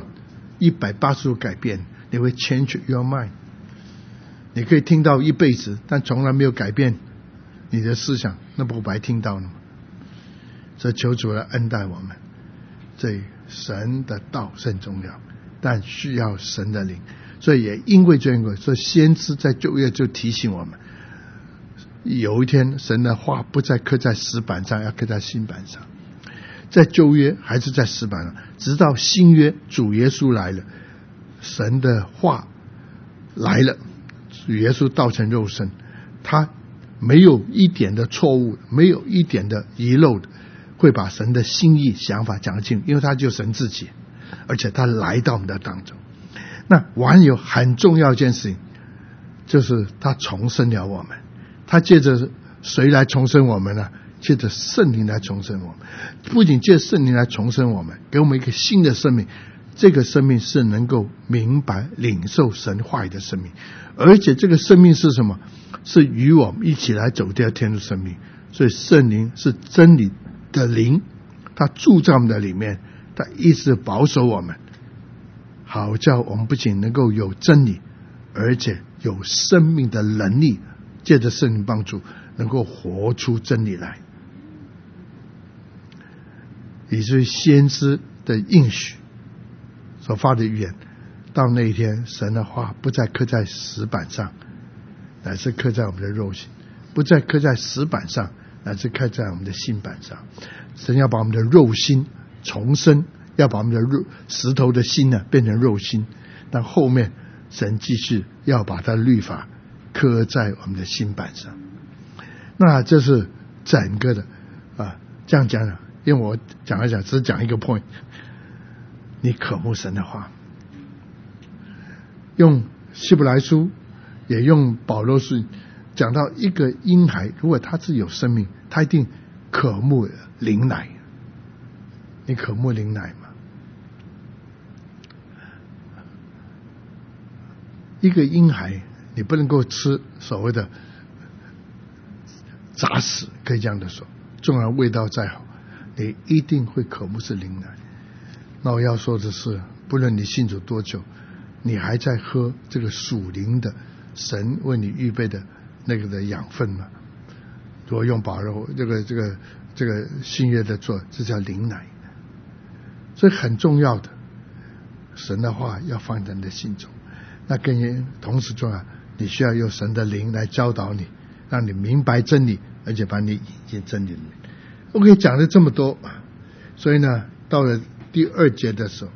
180度改变，你会 change your mind。 你可以听到一辈子，但从来没有改变你的思想，那不白听到了吗？所以求主来恩待我们，这神的道是很重要，但需要神的灵。所以也因为这样，所以先知在旧约就提醒我们，有一天神的话不再刻在石板上，要刻在新板上。在旧约还是在石板上，直到新约主耶稣来了，神的话来了，主耶稣道成肉身，他没有一点的错误，没有一点的遗漏的，会把神的心意想法讲清，因为他就是神自己，而且他来到我们的当中。那还有很重要一件事情，就是他重生了我们。他借着谁来重生我们呢？借着圣灵来重生我们。不仅借圣灵来重生我们，给我们一个新的生命，这个生命是能够明白领受神话语的生命，而且这个生命是什么？是与我们一起来走掉天的生命。所以圣灵是真理的灵，他住在我们的里面，他一直保守我们，好叫我们不仅能够有真理，而且有生命的能力，借着圣灵帮助能够活出真理来。以至于先知的应许所发的预言，到那一天神的话不再刻在石板上，乃是刻在我们的肉心；不再刻在石板上，乃是刻在我们的心板上。神要把我们的肉心重生，要把我们的石头的心呢变成肉心，但后面神继续要把他的律法刻在我们的心板上。那这是整个的这样讲讲，因为我讲来讲只讲一个 point， 你渴慕神的话，用希伯来书也用保罗书讲到一个婴孩，如果他是有生命，他一定渴慕灵奶。你渴慕灵奶吗？一个婴孩你不能够吃所谓的杂食，可以这样的说，纵然味道再好，你一定会渴慕是灵奶。那我要说的是，不论你信主多久，你还在喝这个属灵的神为你预备的那个的养分吗？如果用保罗这个新约的做，这叫灵奶。所以很重要的，神的话要放在你的心中。那更同时重要，你需要用神的灵来教导你，让你明白真理，而且把你引进真理里面。OK， 讲了这么多，所以呢，到了第2节的时候，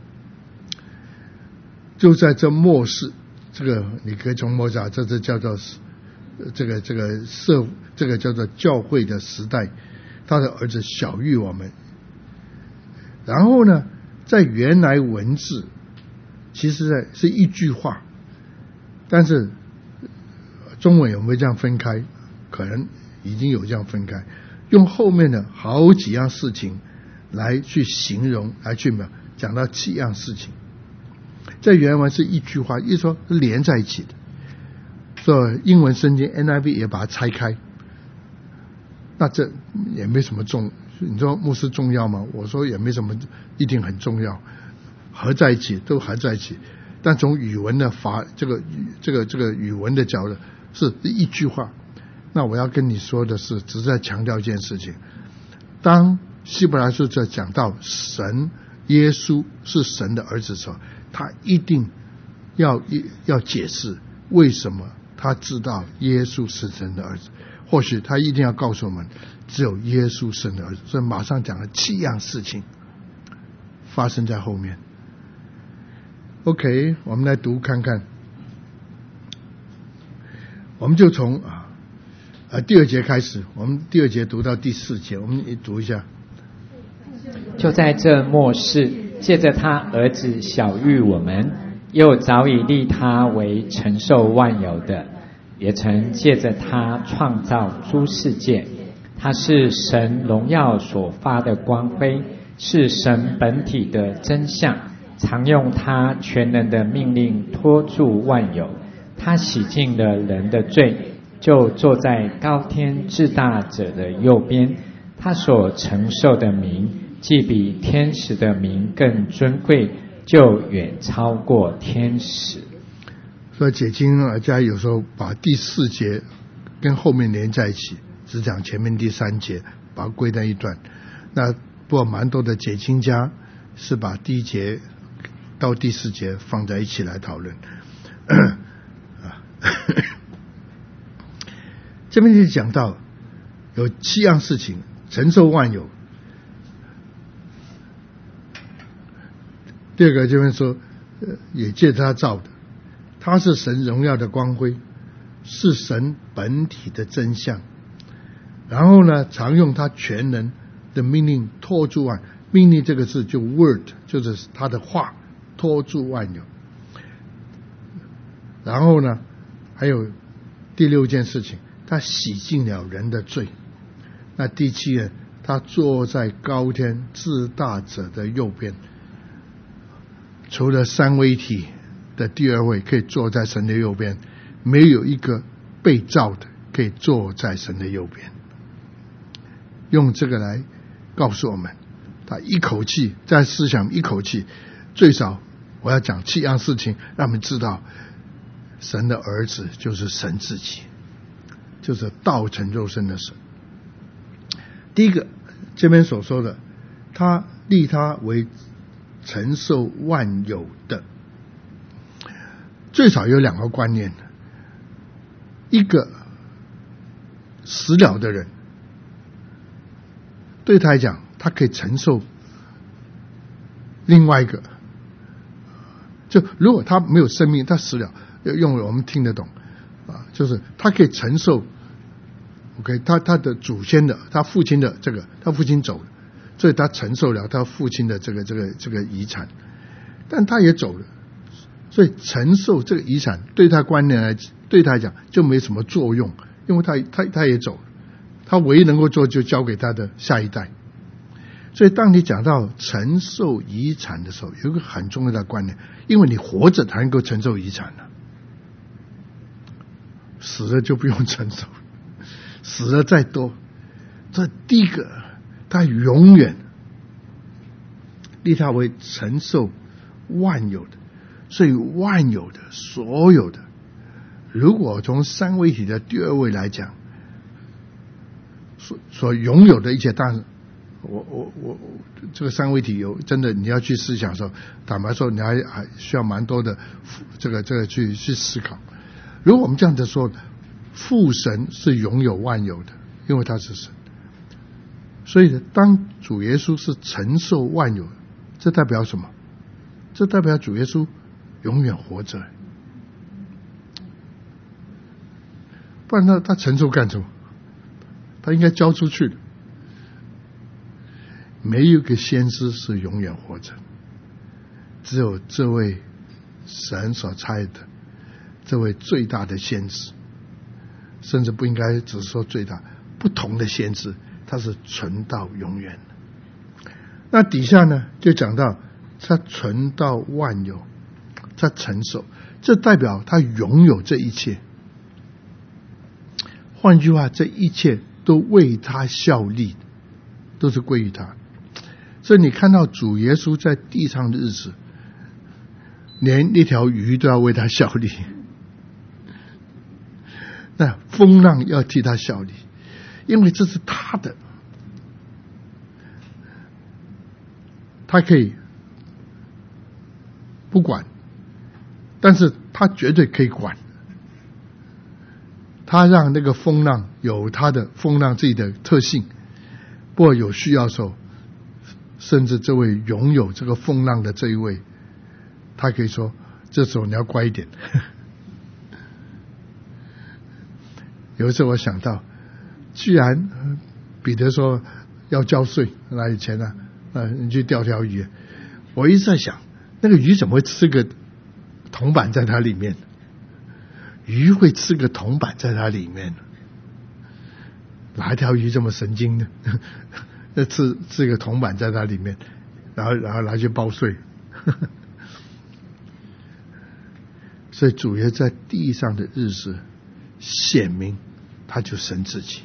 就在这末世，这个你可以从末世这叫做这个叫做教会的时代，他的儿子晓谕我们。然后呢，在原来文字其实是一句话，但是中文有没有这样分开？可能已经有这样分开，用后面的好几样事情来去形容，来去讲到7样事情。在原文是一句话，一说是连在一起的。所以英文圣经 NIV 也把它拆开，那这也没什么重。你说牧师重要吗？我说也没什么，一定很重要，合在一起都合在一起。但从语文的这个语文的角度是一句话。那我要跟你说的是，只是在强调一件事情：当希伯来书在讲到神耶稣是神的儿子的时候，他一定要解释为什么他知道耶稣是神的儿子。或许他一定要告诉我们，只有耶稣是神的儿子。所以马上讲了7样事情发生在后面。OK， 我们来读看看。我们就从第2节开始，我们第2节读到第4节，我们读一下。 就在这末世，借着他儿子晓谕我们，又早已立他为承受万有的，也曾借着他创造诸世界。他是神荣耀所发的光辉，是神本体的真相，常用他全能的命令托住万有。他洗净了人的罪，就坐在高天至大者的右边。他所承受的名，既比天使的名更尊贵，就远超过天使。 所以解经家有时候把第4节跟后面连在一起，只讲前面第3节，把它归在一段。那不过蛮多的解经家是把第1节到第4节放在一起来讨论。这边就讲到有7样事情承受万有。第2个这边说，也借他造的，他是神荣耀的光辉，是神本体的真相。然后呢，常用他全能的命令托住万，命令这个字就 word， 就是他的话，托住万有。然后呢，还有第6件事情，他洗净了人的罪。那第7呢，他坐在高天至大者的右边。除了三位一体的第2位可以坐在神的右边，没有一个被造的可以坐在神的右边。用这个来告诉我们，他一口气在思想一口气，最少我要讲7样事情，让我们知道神的儿子就是神自己，就是道成肉身的神。第一个，这边所说的，他立他为承受万有的，最少有2个观念。一个死了的人，对他来讲，他可以承受另外一个，就如果他没有生命，他死了，用我们听得懂就是他可以承受 OK， 他的祖先的，他父亲的这个，他父亲走了，所以他承受了他父亲的这个遗产，但他也走了，所以承受这个遗产对他观念来，对他来讲就没什么作用，因为他也走了，他唯一能够做就交给他的下一代。所以当你讲到承受遗产的时候，有一个很重要的观念，因为你活着才能够承受遗产了，死了就不用承受，死了再多。这第一个，他永远立他为承受万有的，所以万有的所有的，如果从三位一体的第2位来讲，所拥有的一切，当然我这个三位一体有真的，你要去思想的时候，坦白说你还需要蛮多的这个去思考。如果我们这样子说，父神是拥有万有的，因为他是神，所以当主耶稣是承受万有，这代表什么？这代表主耶稣永远活着，不然他承受干什么？他应该交出去的。没有一个先知是永远活着，只有这位神所差的这位最大的先知，甚至不应该只是说最大，不同的先知，他是存到永远的。那底下呢就讲到他存到万有，他承受，这代表他拥有这一切。换句话，这一切都为他效力，都是归于他。所以你看到主耶稣在地上的日子，连一条鱼都要为他效力，那风浪要替他效力，因为这是他的，他可以不管，但是他绝对可以管。他让那个风浪有他的风浪自己的特性，不过有需要的时候，甚至这位拥有这个风浪的这一位，他可以说这时候你要乖一点。有一次我想到居然彼得说要交税，哪有钱啊？你去钓条鱼。我一直在想，那个鱼怎么会吃个铜板在它里面？鱼会吃个铜板在它里面？哪一条鱼这么神经呢？吃个铜板在它里面，然后拿去报税。所以主耶稣在地上的日子显明他就神自己。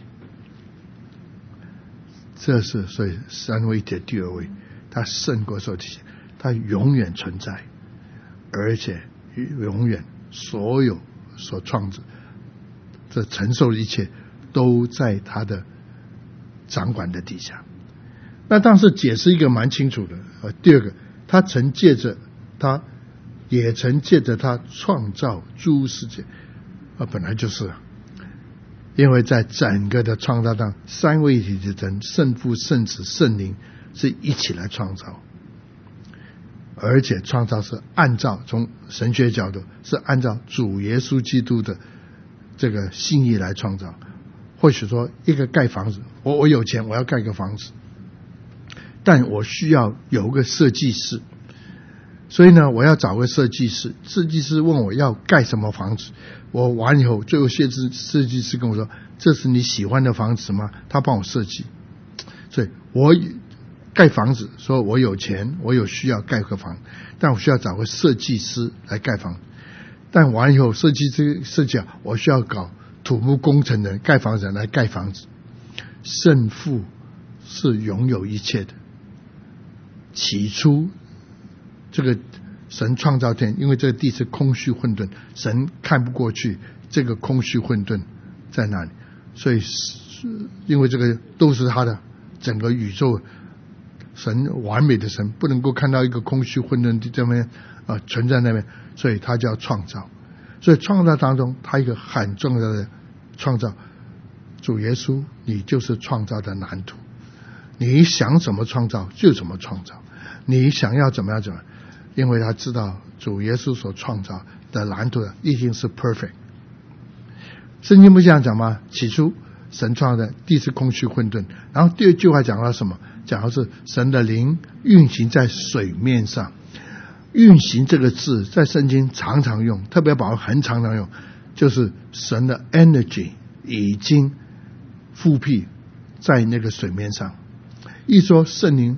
这是所以三位一体的第二位，他胜过所有这些，他永远存在，而且永远所有所创造这承受的一切都在他的掌管的底下。那当时解释一个蛮清楚的。第二个，他曾借着他，也曾借着他创造诸世界。本来就是，因为在整个的创造上，三位一体的神，圣父、圣子、圣灵是一起来创造，而且创造是按照从神学角度是按照主耶稣基督的这个心意来创造。或许说一个盖房子，我有钱，我要盖个房子，但我需要有个设计师，所以呢，我要找个设计师。设计师问我要盖什么房子，我完以后，最后设计师跟我说：“这是你喜欢的房子吗？”他帮我设计。所以我盖房子，说我有钱，我有需要盖个房，但我需要找个设计师来盖房子。但完以后，设计我需要搞土木工程人、盖房子人来盖房子。圣父是拥有一切的。起初这个神创造天，因为这个地是空虚混沌，神看不过去这个空虚混沌在哪里，所以因为这个都是他的整个宇宙，神完美的神不能够看到一个空虚混沌的这边存在那边，所以他就要创造。所以创造当中，他一个很重要的创造，主耶稣，你就是创造的蓝图，你想怎么创造就怎么创造，你想要怎么样，因为他知道主耶稣所创造的蓝图一定是 perfect。 圣经不这样讲吗？起初神创造的地是空虚混沌，然后第二句话讲到什么？讲到是神的灵运行在水面上。运行这个字在圣经常常用，特别保罗很常用，就是神的 energy 已经复辟在那个水面上。一说圣灵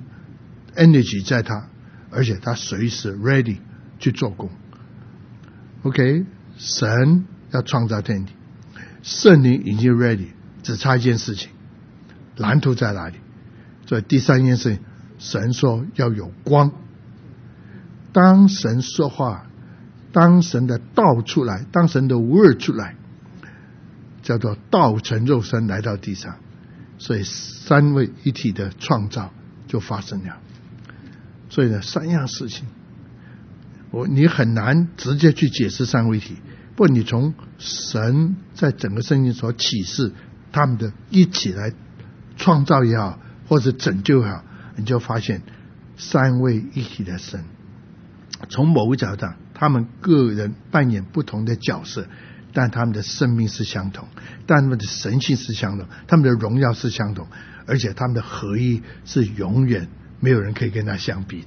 energy 在他，而且他随时 ready 去做工。 OK， 神要创造天地，圣灵已经 ready， 只差一件事情，蓝图在哪里？所以第三件事情，神说要有光。当神说话，当神的道出来，当神的 word 出来，叫做道成肉身来到地上，所以三位一体的创造就发生了。所以呢，三样事情你很难直接去解释三位一体，不过你从神在整个圣经所启示他们的一起来创造也好，或者拯救也好，你就发现三位一体的神从某个角度上，他们个人扮演不同的角色，但他们的生命是相同，但他们的神性是相同，他们的荣耀是相同，而且他们的合一是永远没有人可以跟他相比的。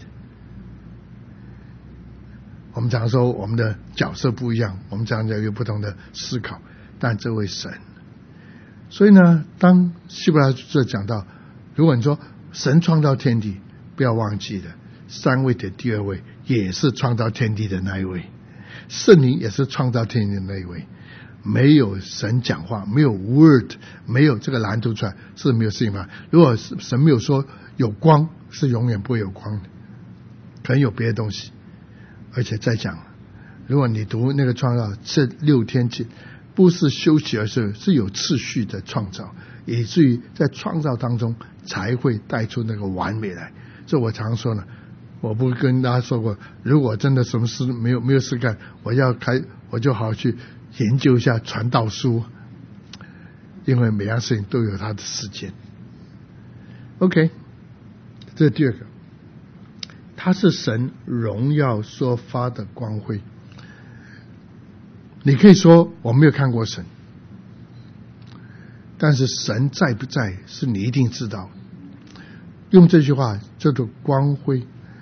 我们常说我们的角色不一样，我们常常有不同的思考，但这位神，所以呢，当希伯来书讲到，如果你说神创造天地，不要忘记了三位的第二位也是创造天地的那一位，圣灵也是创造天地的那一位。没有神讲话，没有 word， 没有这个蓝图出来，是没有事情发生。如果神没有说有光，是永远不会有光的，可能有别的东西。而且再讲，如果你读那个创造，这6天不是休息，而是有次序的创造，以至于在创造当中才会带出那个完美来。这我常说呢，我不跟大家说过，如果真的什么事没有事干，我就好好去研究一下传道书，因为每样事情都有它的时间。 OK， 这是第二个，它是神荣耀所发的光辉。你可以说我没有看过神， 但是神在不在是你一定知道。用这句话叫做光辉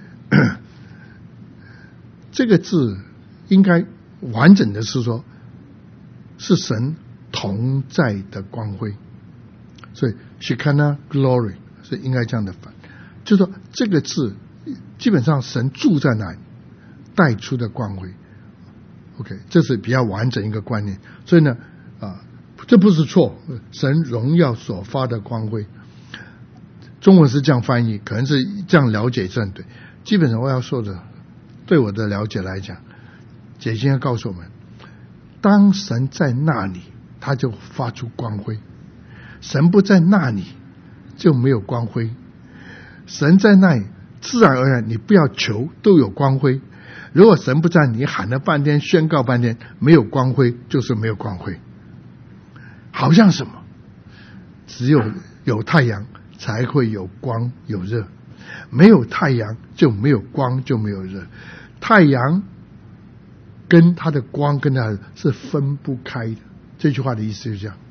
这个字应该完整的是说是神同在的光辉，所以 Shekinah Glory 是应该这样的翻，就是说这个字基本上神住在哪里带出的光辉。 OK， 这是比较完整一个观念。所以呢这不是错，神荣耀所发的光辉，中文是这样翻译，可能是这样了解正对。基本上我要说的，对我的了解来讲，解经要告诉我们，当神在那里他就发出光辉，神不在那里就没有光辉。神在那里自然而然你不要求都有光辉，如果神不在，你喊了半天宣告半天没有光辉，就是没有光辉。好像什么，只有太阳才会有光有热，没有太阳就没有光就没有热。太阳跟它的光跟它是分不开的，这句话的意思就是这样。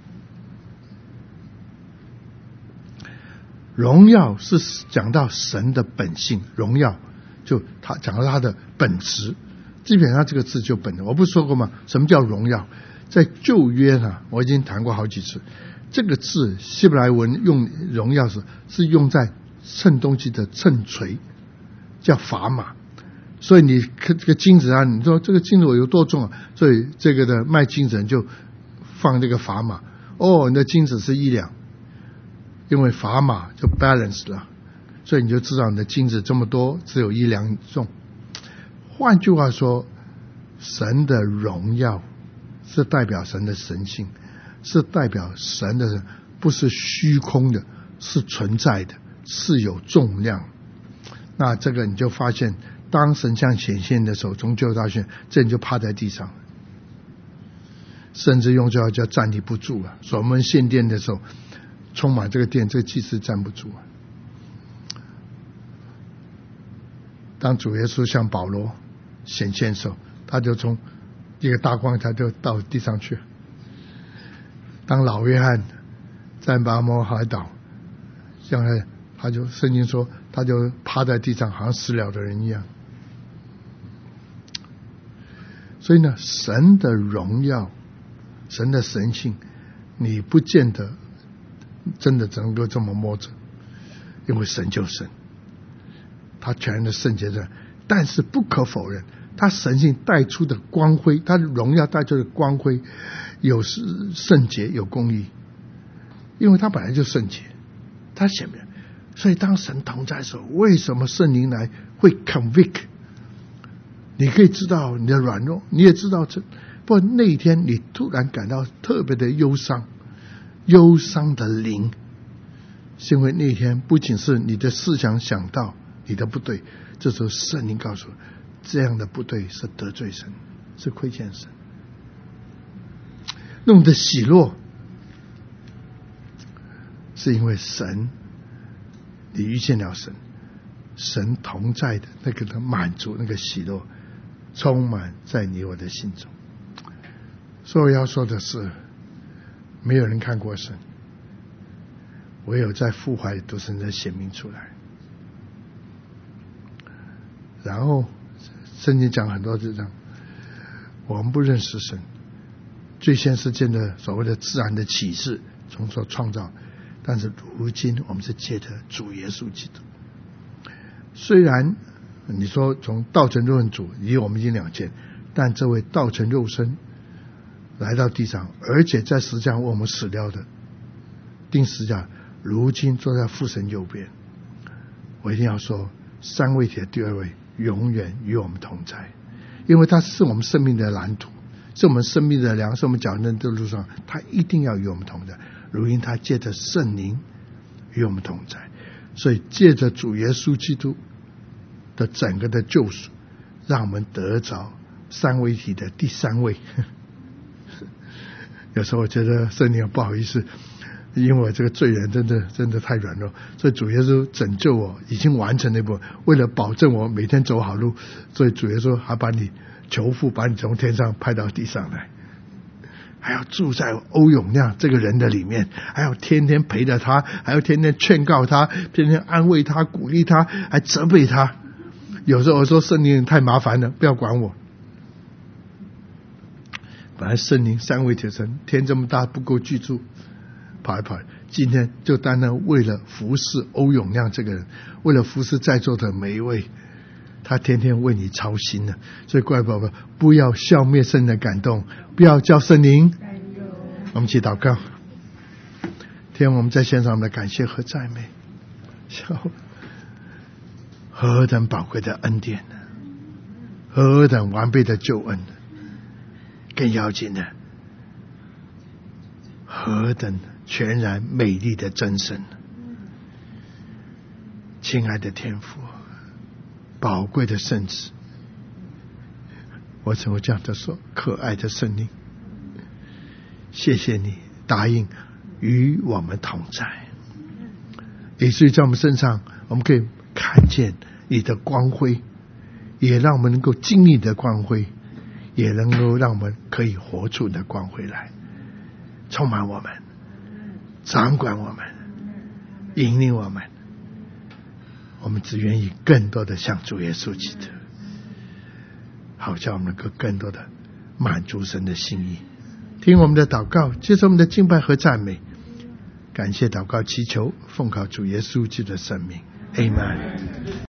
荣耀是讲到神的本性，荣耀就他讲到他的本质，基本上这个字就本质。我不是说过吗？什么叫荣耀？在旧约呢，我已经谈过好几次，这个字希伯来文用荣耀是用在称东西的称锤，叫砝码。所以你这个金子啊，你说这个金子有多重啊？所以这个的卖金子人就放这个砝码，哦，你的金子是1两，因为砝码就 balance 了，所以你就知道你的金子这么多，只有1两重。换句话说，神的荣耀是代表神的神性，是代表神的不是虚空的，是存在的，是有重量。那这个你就发现，当神像显现的时候，从旧到现，这人就趴在地上，甚至用这话叫站立不住了。所以我们献殿的时候，充满这个殿，这个祭司站不住啊。当主耶稣向保罗显现的时候，他就从一个大光，他就到地上去。当老约翰在拔摩海岛，将来他就圣经说，他就趴在地上，好像死了的人一样。所以呢，神的荣耀，神的神性，你不见得真的能够这么摸着，因为神就神，他全然的圣洁的。但是不可否认，他神性带出的光辉，他的荣耀带出的光辉，有圣洁，有公义，因为他本来就圣洁，他显明。所以当神同在的时候，为什么圣灵来会 convict？ 你可以知道你的软弱，你也知道不过那一天你突然感到特别的忧伤，忧伤的灵，是因为那一天不仅是你的思想想到你的不对，这时候圣灵告诉我，这样的不对是得罪神，是亏欠神。那种的喜乐，是因为神，你遇见了神，神同在的那个的满足，那个喜乐充满在你我的心中。所以我要说的是，没有人看过神，唯有在父怀里都是能显明出来。然后圣经讲很多这样，我们不认识神，最先是见的所谓的自然的启示从所创造，但是如今我们是借着主耶稣基督。虽然你说从道成肉身主离我们已经两件，但这位道成肉身来到地上，而且在十字架为我们死掉的，钉十字架，如今坐在父神右边。我一定要说，三位体的第二位永远与我们同在，因为他是我们生命的蓝图，是我们生命的粮，是我们脚人的路上，他一定要与我们同在。如今他借着圣灵与我们同在，所以借着主耶稣基督的整个的救赎，让我们得着三位一体的第三位。有时候我觉得圣灵不好意思，因为我这个罪人真的太软弱，所以主耶稣拯救我已经完成那步，为了保证我每天走好路，所以主耶稣还把你求父把你从天上派到地上来， 还要住在欧永亮这个人的里面，还要天天陪着他，还要天天劝告他，天天安慰他，鼓励他，还责备他。有时候我说圣灵太麻烦了，不要管我。本来圣灵三位铁神，天这么大不够居住，跑一跑，今天就单单为了服侍欧永亮这个人，为了服侍在座的每一位，他天天为你操心了。所以乖宝宝，不要消灭圣灵的感动，不要叫圣灵。我们一起祷告。天，我们在献上我们的感谢和赞美，何等宝贵的恩典，何等完备的救恩，更要紧的，何等全然美丽的真神。亲爱的天父，宝贵的圣子，我怎么这样的说，可爱的圣灵，谢谢你答应与我们同在，以至于在我们身上我们可以看见你的光辉，也让我们能够经历你的光辉，也能够让我们可以活出你的光辉来，充满我们，掌管我们，引领我们。我们只愿意更多的向主耶稣基督，好叫我们能够更多的满足神的心意。听我们的祷告，接受我们的敬拜和赞美，感谢祷告祈求，奉靠主耶稣基督的圣名， Amen。